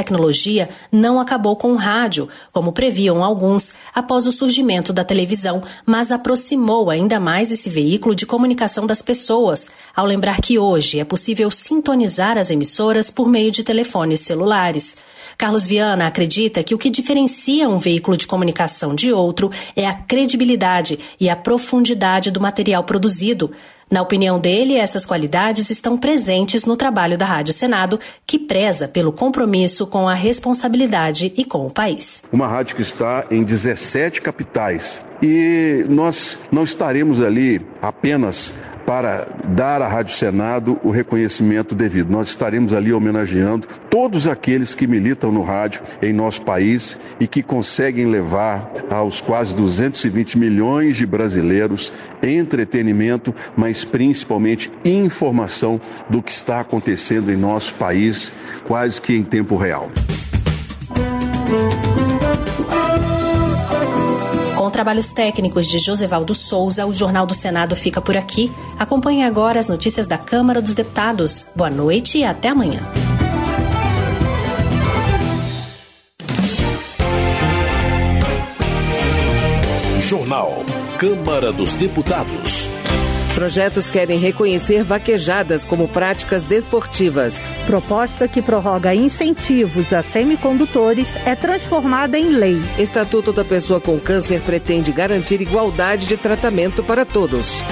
tecnologia não acabou com o rádio, como previam alguns, após o surgimento da televisão, mas aproximou ainda mais esse veículo de comunicação das pessoas, ao lembrar que hoje é possível sintonizar as emissoras por meio de telefones celulares. Carlos Viana acredita que o que diferencia um veículo de comunicação de outro é a credibilidade e a profundidade do material produzido. Na opinião dele, essas qualidades estão presentes no trabalho da Rádio Senado, que preza pelo compromisso com a responsabilidade e com o país. Uma rádio que está em dezessete capitais e nós não estaremos ali apenas para dar à Rádio Senado o reconhecimento devido. Nós estaremos ali homenageando todos aqueles que militam no rádio em nosso país e que conseguem levar aos quase duzentos e vinte milhões de brasileiros entretenimento, mas principalmente informação do que está acontecendo em nosso país, quase que em tempo real. Com trabalhos técnicos de Josevaldo Souza, o Jornal do Senado fica por aqui. Acompanhe agora as notícias da Câmara dos Deputados. Boa noite e até amanhã. Jornal Câmara dos Deputados. Projetos querem reconhecer vaquejadas como práticas desportivas. Proposta que prorroga incentivos a semicondutores é transformada em lei. Estatuto da Pessoa com Câncer pretende garantir igualdade de tratamento para todos.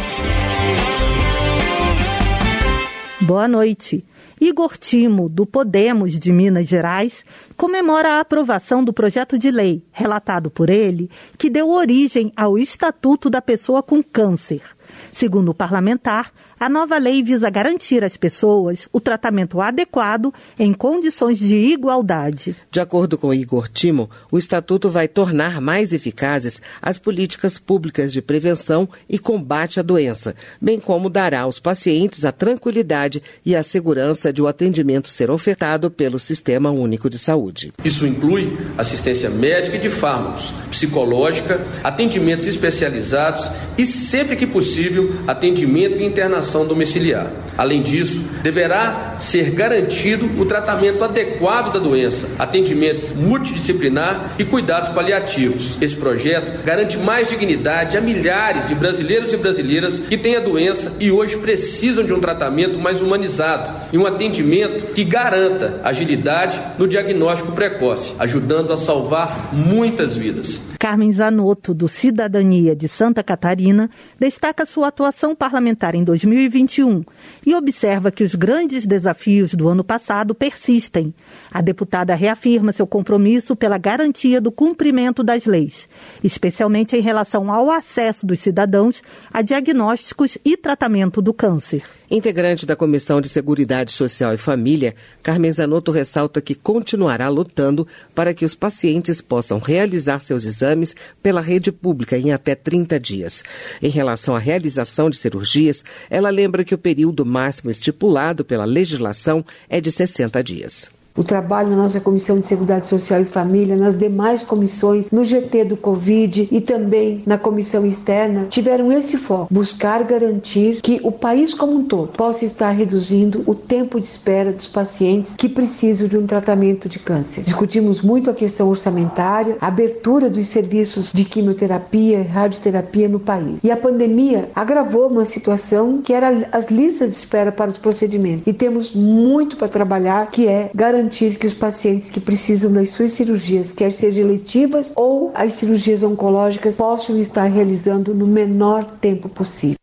Boa noite. Igor Timo, do Podemos de Minas Gerais, comemora a aprovação do projeto de lei, relatado por ele, que deu origem ao Estatuto da Pessoa com Câncer. Segundo o parlamentar, a nova lei visa garantir às pessoas o tratamento adequado em condições de igualdade. De acordo com Igor Timo, o Estatuto vai tornar mais eficazes as políticas públicas de prevenção e combate à doença, bem como dará aos pacientes a tranquilidade e a segurança de o atendimento ser ofertado pelo Sistema Único de Saúde. Isso inclui assistência médica e de fármacos, psicológica, atendimentos especializados e, sempre que possível, atendimento e internação domiciliar. Além disso, deverá ser garantido o tratamento adequado da doença, atendimento multidisciplinar e cuidados paliativos. Esse projeto garante mais dignidade a milhares de brasileiros e brasileiras que têm a doença e hoje precisam de um tratamento mais humanizado e um atendimento que garanta agilidade no diagnóstico precoce, ajudando a salvar muitas vidas. Carmen Zanotto, do Cidadania de Santa Catarina, destaca sua atuação parlamentar em dois mil e vinte e um e observa que os grandes desafios do ano passado persistem. A deputada reafirma seu compromisso pela garantia do cumprimento das leis, especialmente em relação ao acesso dos cidadãos a diagnósticos e tratamento do câncer. Integrante da Comissão de Seguridade Social e Família, Carmen Zanotto ressalta que continuará lutando para que os pacientes possam realizar seus exames pela rede pública em até trinta dias. Em relação à realização de cirurgias, ela lembra que o período máximo estipulado pela legislação é de sessenta dias. O trabalho na nossa Comissão de Seguridade Social e Família, nas demais comissões, no G T do Covid e também na comissão externa, tiveram esse foco, buscar garantir que o país como um todo possa estar reduzindo o tempo de espera dos pacientes que precisam de um tratamento de câncer. Discutimos muito a questão orçamentária, a abertura dos serviços de quimioterapia e radioterapia no país. E a pandemia agravou uma situação que era as listas de espera para os procedimentos. E temos muito para trabalhar, que é garantir que os pacientes que precisam das suas cirurgias, quer sejam eletivas ou as cirurgias oncológicas, possam estar realizando no menor tempo possível.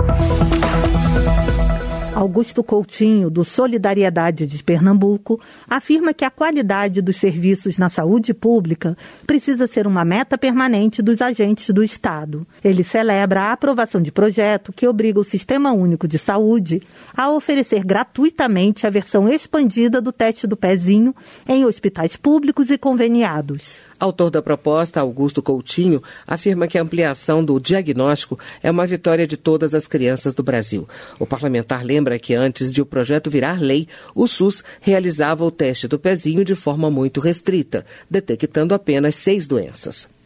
Augusto Coutinho, do Solidariedade de Pernambuco, afirma que a qualidade dos serviços na saúde pública precisa ser uma meta permanente dos agentes do Estado. Ele celebra a aprovação de projeto que obriga o Sistema Único de Saúde a oferecer gratuitamente a versão expandida do teste do pezinho em hospitais públicos e conveniados. Autor da proposta, Augusto Coutinho, afirma que a ampliação do diagnóstico é uma vitória de todas as crianças do Brasil. O parlamentar lembra que antes de o projeto virar lei, o SUS realizava o teste do pezinho de forma muito restrita, detectando apenas seis doenças.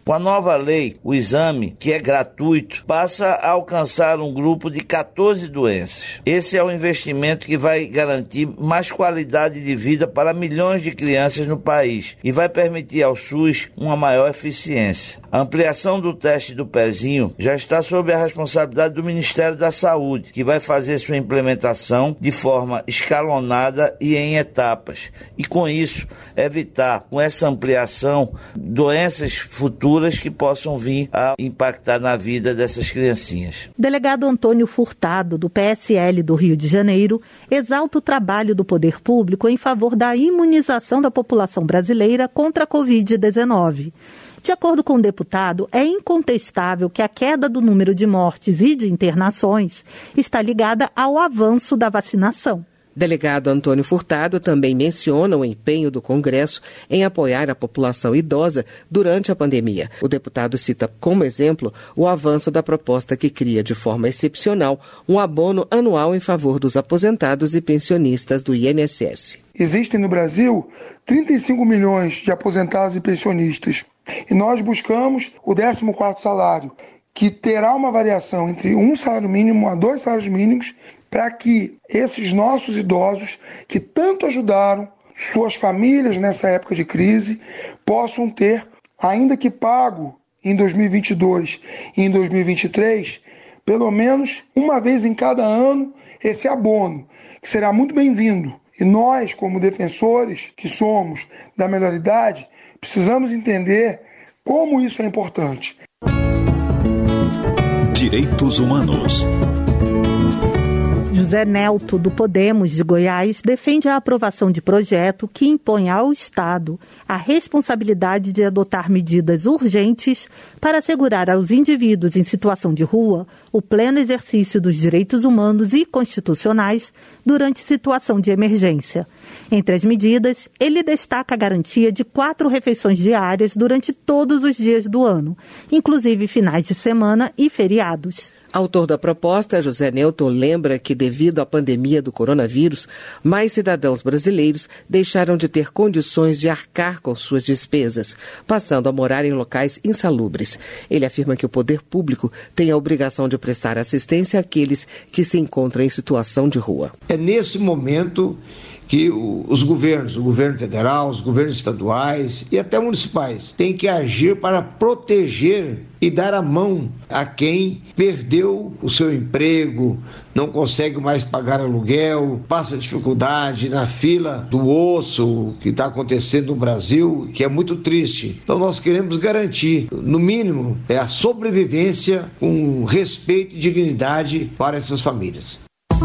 Com a nova lei, o exame, que é gratuito, passa a alcançar um grupo de catorze doenças. Esse é o investimento que vai garantir mais qualidade de vida para milhões de crianças no país e vai permitir ao SUS uma maior eficiência. A ampliação do teste do pezinho já está sob a responsabilidade do Ministério da Saúde, que vai fazer sua implementação de forma escalonada e em etapas. E com isso, evitar, com essa ampliação, doenças futuras que possam vir a impactar na vida dessas criancinhas. Delegado Antônio Furtado, do P S L do Rio de Janeiro, exalta o trabalho do poder público em favor da imunização da população brasileira contra a covid dezenove. De acordo com o deputado, é incontestável que a queda do número de mortes e de internações está ligada ao avanço da vacinação. Delegado Antônio Furtado também menciona o empenho do Congresso em apoiar a população idosa durante a pandemia. O deputado cita como exemplo o avanço da proposta que cria de forma excepcional um abono anual em favor dos aposentados e pensionistas do I N S S. Existem no Brasil trinta e cinco milhões de aposentados e pensionistas e nós buscamos o décimo quarto salário, que terá uma variação entre um salário mínimo a dois salários mínimos, para que esses nossos idosos, que tanto ajudaram suas famílias nessa época de crise, possam ter, ainda que pago em dois mil e vinte e dois e em dois mil e vinte e três, pelo menos uma vez em cada ano, esse abono, que será muito bem-vindo. E nós, como defensores que somos da melhor idade, precisamos entender como isso é importante. Direitos Humanos. José Nelto, do Podemos de Goiás, defende a aprovação de projeto que impõe ao Estado a responsabilidade de adotar medidas urgentes para assegurar aos indivíduos em situação de rua o pleno exercício dos direitos humanos e constitucionais durante situação de emergência. Entre as medidas, ele destaca a garantia de quatro refeições diárias durante todos os dias do ano, inclusive finais de semana e feriados. Autor da proposta, José Nelto lembra que, devido à pandemia do coronavírus, mais cidadãos brasileiros deixaram de ter condições de arcar com suas despesas, passando a morar em locais insalubres. Ele afirma que o poder público tem a obrigação de prestar assistência àqueles que se encontram em situação de rua. É nesse momento que os governos, o governo federal, os governos estaduais e até municipais têm que agir para proteger e dar a mão a quem perdeu o seu emprego, não consegue mais pagar aluguel, passa dificuldade na fila do osso, que está acontecendo no Brasil, que é muito triste. Então nós queremos garantir, no mínimo, é a sobrevivência com respeito e dignidade para essas famílias.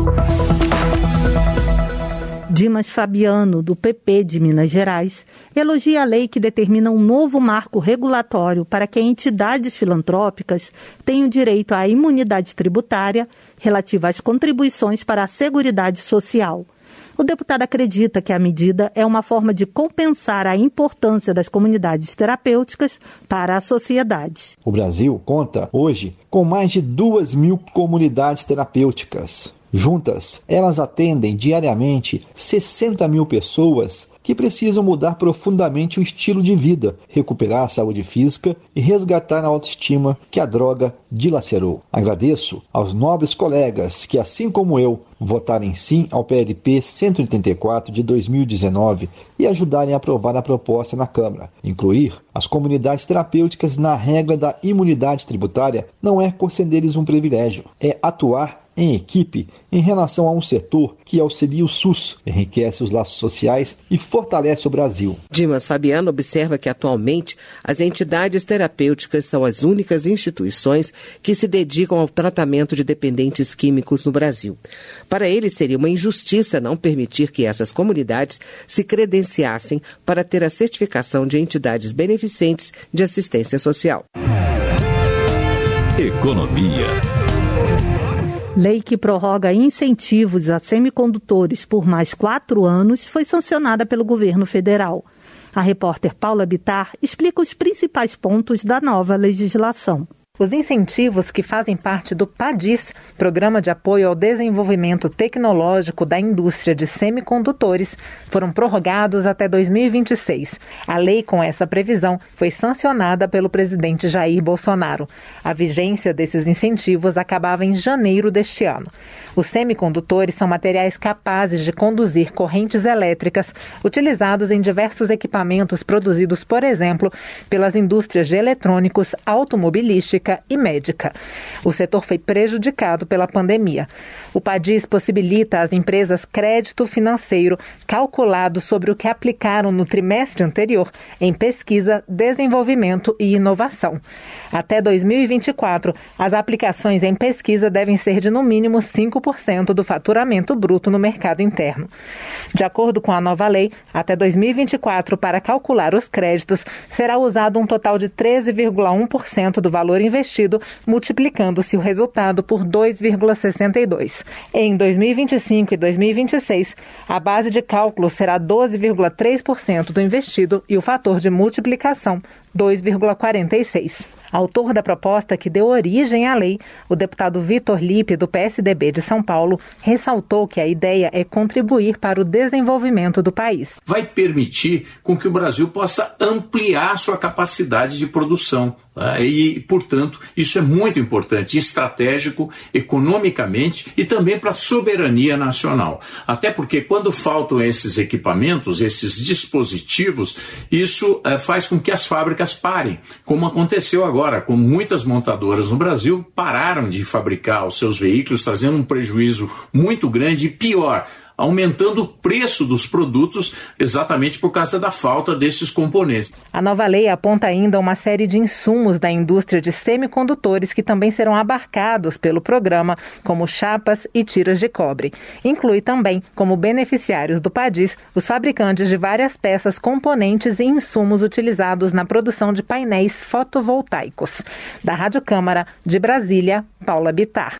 Dimas Fabiano, do P P de Minas Gerais, elogia a lei que determina um novo marco regulatório para que entidades filantrópicas tenham direito à imunidade tributária relativa às contribuições para a Seguridade Social. O deputado acredita que a medida é uma forma de compensar a importância das comunidades terapêuticas para a sociedade. O Brasil conta hoje com mais de duas mil comunidades terapêuticas. Juntas, elas atendem diariamente sessenta mil pessoas que precisam mudar profundamente o estilo de vida, recuperar a saúde física e resgatar a autoestima que a droga dilacerou. Agradeço aos nobres colegas que, assim como eu, votarem sim ao P L P cento e oitenta e quatro de dois mil e dezenove e ajudarem a aprovar a proposta na Câmara. Incluir as comunidades terapêuticas na regra da imunidade tributária não é conceder-lhes um privilégio, é atuar em equipe em relação a um setor que auxilia o SUS, enriquece os laços sociais e fortalece o Brasil. Dimas Fabiano observa que atualmente as entidades terapêuticas são as únicas instituições que se dedicam ao tratamento de dependentes químicos no Brasil. Para ele seria uma injustiça não permitir que essas comunidades se credenciassem para ter a certificação de entidades beneficentes de assistência social. Economia. Lei que prorroga incentivos a semicondutores por mais quatro anos foi sancionada pelo governo federal. A repórter Paula Bittar explica os principais pontos da nova legislação. Os incentivos que fazem parte do PADIS, Programa de Apoio ao Desenvolvimento Tecnológico da Indústria de Semicondutores, foram prorrogados até dois mil e vinte e seis. A lei com essa previsão foi sancionada pelo presidente Jair Bolsonaro. A vigência desses incentivos acabava em janeiro deste ano. Os semicondutores são materiais capazes de conduzir correntes elétricas utilizados em diversos equipamentos produzidos, por exemplo, pelas indústrias de eletrônicos, automobilística e médica. O setor foi prejudicado pela pandemia. O PADIS possibilita às empresas crédito financeiro calculado sobre o que aplicaram no trimestre anterior em pesquisa, desenvolvimento e inovação. Até dois mil e vinte e quatro, as aplicações em pesquisa devem ser de no mínimo cinco por cento do faturamento bruto no mercado interno. De acordo com a nova lei, até dois mil e vinte e quatro, para calcular os créditos, será usado um total de treze vírgula um por cento do valor investido, multiplicando-se o resultado por dois vírgula sessenta e dois. Em dois mil e vinte e cinco e dois mil e vinte e seis, a base de cálculo será doze vírgula três por cento do investido e o fator de multiplicação dois vírgula quarenta e seis. Autor da proposta que deu origem à lei, o deputado Vitor Lippe, do P S D B de São Paulo, ressaltou que a ideia é contribuir para o desenvolvimento do país. Vai permitir com que o Brasil possa ampliar sua capacidade de produção. Né? E, portanto, isso é muito importante, estratégico, economicamente e também para a soberania nacional. Até porque quando faltam esses equipamentos, esses dispositivos, isso é, faz com que as fábricas parem, como aconteceu agora. Agora, como muitas montadoras no Brasil pararam de fabricar os seus veículos, trazendo um prejuízo muito grande e pior, aumentando o preço dos produtos exatamente por causa da falta desses componentes. A nova lei aponta ainda uma série de insumos da indústria de semicondutores que também serão abarcados pelo programa, como chapas e tiras de cobre. Inclui também, como beneficiários do PADIS, os fabricantes de várias peças, componentes e insumos utilizados na produção de painéis fotovoltaicos. Da Rádio Câmara, de Brasília, Paula Bittar.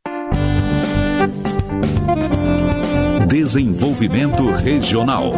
Desenvolvimento Regional.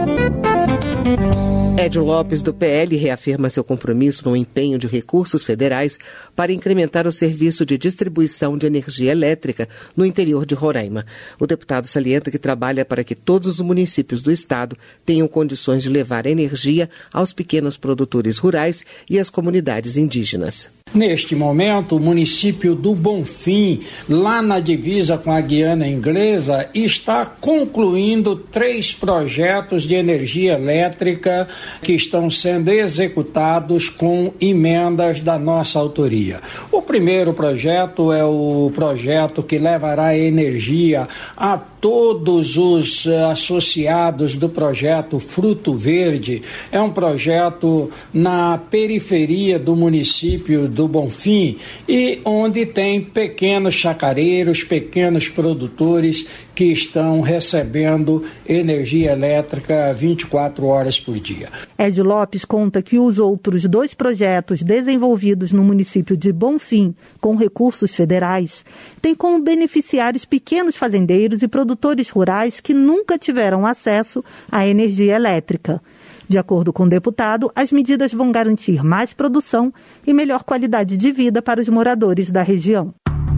Edio Lopes, do P L, reafirma seu compromisso no empenho de recursos federais para incrementar o serviço de distribuição de energia elétrica no interior de Roraima. O deputado salienta que trabalha para que todos os municípios do estado tenham condições de levar energia aos pequenos produtores rurais e às comunidades indígenas. Neste momento, o município do Bonfim, lá na divisa com a Guiana Inglesa, está concluindo três projetos de energia elétrica que estão sendo executados com emendas da nossa autoria. O primeiro projeto é o projeto que levará energia a todos os associados do projeto Fruto Verde. É um projeto na periferia do município do Bonfim e onde tem pequenos chacareiros, pequenos produtores que estão recebendo energia elétrica vinte e quatro horas por dia. Edio Lopes conta que os outros dois projetos desenvolvidos no município de Bonfim, com recursos federais, têm como beneficiários pequenos fazendeiros e produtores rurais que nunca tiveram acesso à energia elétrica. De acordo com o deputado, as medidas vão garantir mais produção e melhor qualidade de vida para os moradores da região.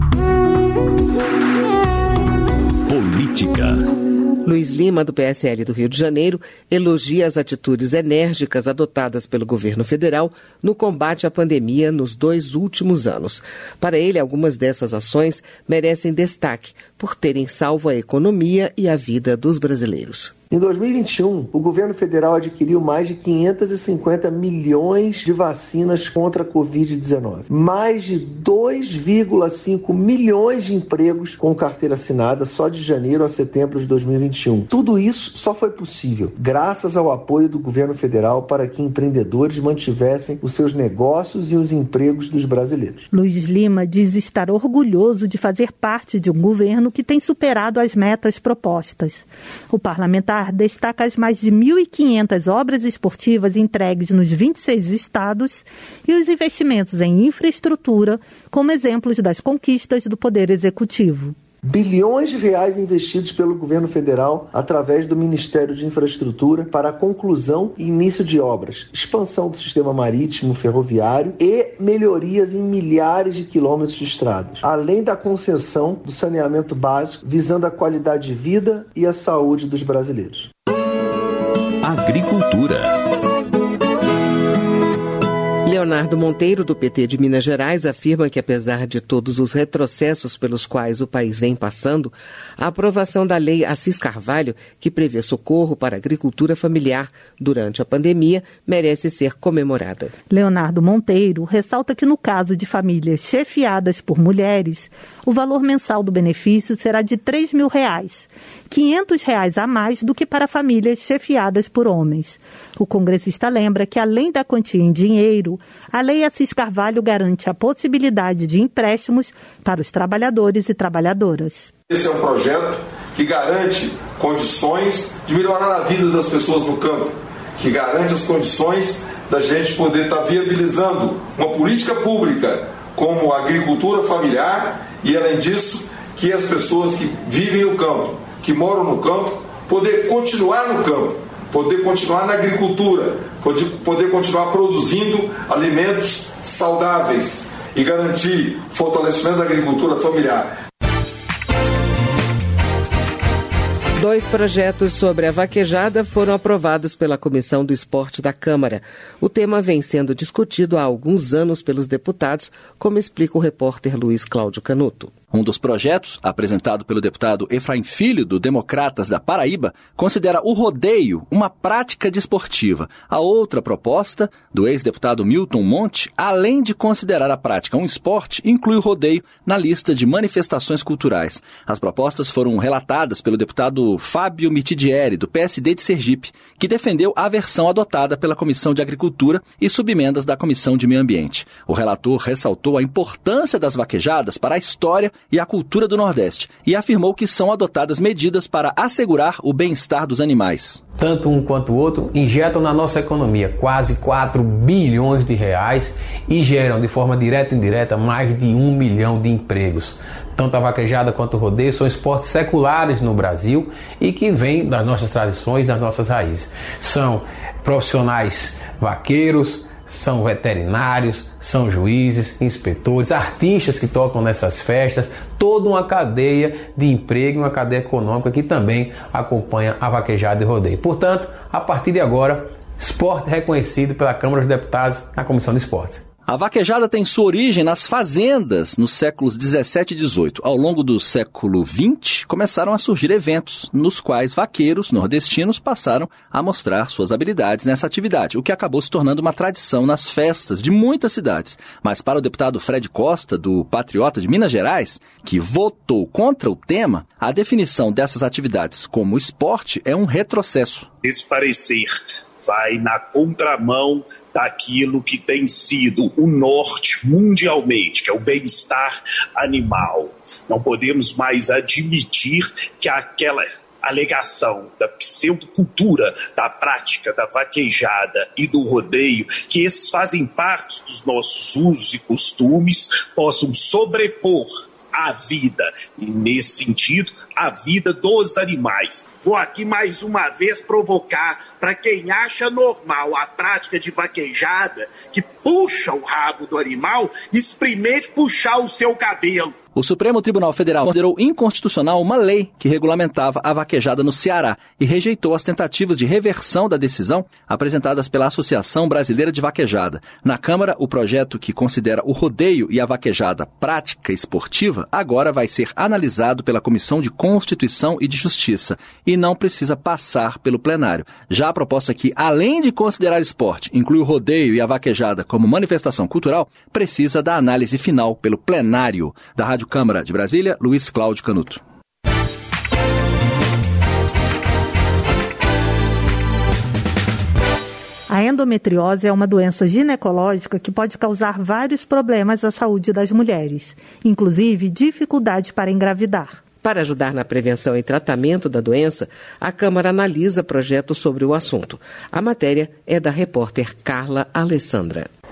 Política. Luiz Lima, do P S L do Rio de Janeiro, elogia as atitudes enérgicas adotadas pelo governo federal no combate à pandemia nos dois últimos anos. Para ele, algumas dessas ações merecem destaque por terem salvo a economia e a vida dos brasileiros. Em dois mil e vinte e um, o governo federal adquiriu mais de quinhentos e cinquenta milhões de vacinas contra a covid dezenove. Mais de dois vírgula cinco milhões de empregos com carteira assinada só de janeiro a setembro de dois mil e vinte e um. Tudo isso só foi possível graças ao apoio do governo federal para que empreendedores mantivessem os seus negócios e os empregos dos brasileiros. Luiz Lima diz estar orgulhoso de fazer parte de um governo que tem superado as metas propostas. O parlamentar destaca as mais de mil e quinhentas obras esportivas entregues nos vinte e seis estados e os investimentos em infraestrutura como exemplos das conquistas do Poder Executivo. Bilhões de reais investidos pelo governo federal através do Ministério de Infraestrutura para a conclusão e início de obras, expansão do sistema marítimo, ferroviário e melhorias em milhares de quilômetros de estradas, além da concessão do saneamento básico, visando a qualidade de vida e a saúde dos brasileiros. Agricultura. Leonardo Monteiro, do P T de Minas Gerais, afirma que, apesar de todos os retrocessos pelos quais o país vem passando, a aprovação da Lei Assis Carvalho, que prevê socorro para a agricultura familiar durante a pandemia, merece ser comemorada. Leonardo Monteiro ressalta que, no caso de famílias chefiadas por mulheres, o valor mensal do benefício será de três mil reais, quinhentos reais a mais do que para famílias chefiadas por homens. O congressista lembra que, além da quantia em dinheiro, a Lei Assis Carvalho garante a possibilidade de empréstimos para os trabalhadores e trabalhadoras. Esse é um projeto que garante condições de melhorar a vida das pessoas no campo, que garante as condições da gente poder estar viabilizando uma política pública como a agricultura familiar e, além disso, que as pessoas que vivem no campo, que moram no campo, poder continuar no campo, poder continuar na agricultura, poder, poder continuar produzindo alimentos saudáveis e garantir o fortalecimento da agricultura familiar. Dois projetos sobre a vaquejada foram aprovados pela Comissão do Esporte da Câmara. O tema vem sendo discutido há alguns anos pelos deputados, como explica o repórter Luiz Cláudio Canuto. Um dos projetos, apresentado pelo deputado Efraim Filho, do Democratas da Paraíba, considera o rodeio uma prática desportiva. A outra proposta, do ex-deputado Milton Monte, além de considerar a prática um esporte, inclui o rodeio na lista de manifestações culturais. As propostas foram relatadas pelo deputado Fábio Mitidieri, do P S D de Sergipe, que defendeu a versão adotada pela Comissão de Agricultura e subemendas da Comissão de Meio Ambiente. O relator ressaltou a importância das vaquejadas para a história e a cultura do Nordeste, e afirmou que são adotadas medidas para assegurar o bem-estar dos animais. Tanto um quanto o outro injetam na nossa economia quase quatro bilhões de reais e geram de forma direta e indireta mais de um milhão de empregos. Tanto a vaquejada quanto o rodeio são esportes seculares no Brasil e que vêm das nossas tradições, das nossas raízes. São profissionais vaqueiros, são veterinários, são juízes, inspetores, artistas que tocam nessas festas, toda uma cadeia de emprego, uma cadeia econômica que também acompanha a vaquejada e rodeio. Portanto, a partir de agora, esporte reconhecido pela Câmara dos Deputados na Comissão de Esportes. A vaquejada tem sua origem nas fazendas nos séculos dezessete e dezoito. Ao longo do século vinte, começaram a surgir eventos nos quais vaqueiros nordestinos passaram a mostrar suas habilidades nessa atividade, o que acabou se tornando uma tradição nas festas de muitas cidades. Mas para o deputado Fred Costa, do Patriota de Minas Gerais, que votou contra o tema, a definição dessas atividades como esporte é um retrocesso. Esse parecer vai na contramão daquilo que tem sido o norte mundialmente, que é o bem-estar animal. Não podemos mais admitir que aquela alegação da pseudocultura, da prática da vaquejada e do rodeio, que esses fazem parte dos nossos usos e costumes, possam sobrepor a vida, e nesse sentido, a vida dos animais. Vou aqui mais uma vez provocar para quem acha normal a prática de vaquejada, que puxa o rabo do animal, experimente puxar o seu cabelo. O Supremo Tribunal Federal considerou inconstitucional uma lei que regulamentava a vaquejada no Ceará e rejeitou as tentativas de reversão da decisão apresentadas pela Associação Brasileira de Vaquejada. Na Câmara, o projeto que considera o rodeio e a vaquejada prática esportiva agora vai ser analisado pela Comissão de Constituição e de Justiça e não precisa passar pelo plenário. Já a proposta que, além de considerar esporte, inclui o rodeio e a vaquejada como manifestação cultural, precisa da análise final pelo plenário. Da Rádio Câmara de Brasília, Luiz Cláudio Canuto. A endometriose é uma doença ginecológica que pode causar vários problemas à saúde das mulheres, inclusive dificuldade para engravidar. Para ajudar na prevenção e tratamento da doença, a Câmara analisa projetos sobre o assunto. A matéria é da repórter Carla Alessandra.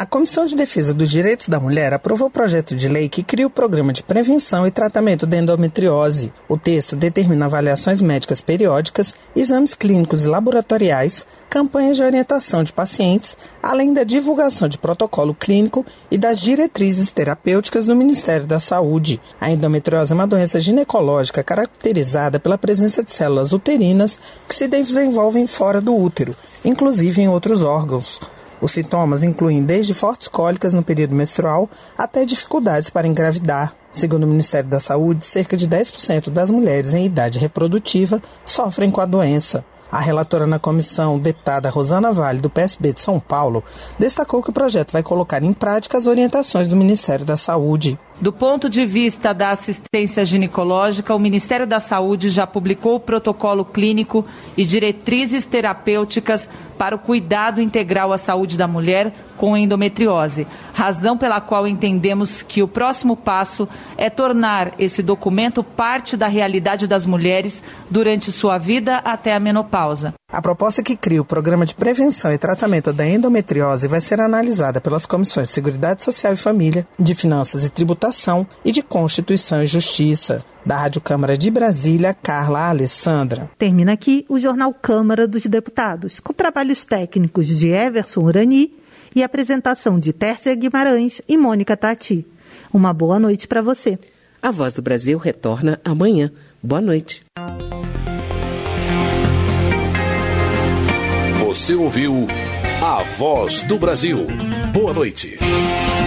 A Comissão de Defesa dos Direitos da Mulher aprovou o projeto de lei que cria o Programa de Prevenção e Tratamento da Endometriose. O texto determina avaliações médicas periódicas, exames clínicos e laboratoriais, campanhas de orientação de pacientes, além da divulgação de protocolo clínico e das diretrizes terapêuticas do Ministério da Saúde. A endometriose é uma doença ginecológica caracterizada pela presença de células uterinas que se desenvolvem fora do útero, inclusive em outros órgãos. Os sintomas incluem desde fortes cólicas no período menstrual até dificuldades para engravidar. Segundo o Ministério da Saúde, cerca de dez por cento das mulheres em idade reprodutiva sofrem com a doença. A relatora na comissão, deputada Rosana Vale, do P S B de São Paulo, destacou que o projeto vai colocar em prática as orientações do Ministério da Saúde. Do ponto de vista da assistência ginecológica, o Ministério da Saúde já publicou o protocolo clínico e diretrizes terapêuticas para o cuidado integral à saúde da mulher com endometriose, razão pela qual entendemos que o próximo passo é tornar esse documento parte da realidade das mulheres durante sua vida até a menopausa. A proposta que cria o Programa de Prevenção e Tratamento da Endometriose vai ser analisada pelas Comissões de Seguridade Social e Família, de Finanças e Tributação e de Constituição e Justiça. Da Rádio Câmara de Brasília, Carla Alessandra. Termina aqui o Jornal Câmara dos Deputados, com trabalhos técnicos de Everson Urani e apresentação de Tércia Guimarães e Mônica Tati. Uma boa noite para você. A Voz do Brasil retorna amanhã. Boa noite. Você ouviu A Voz do Brasil. Boa noite.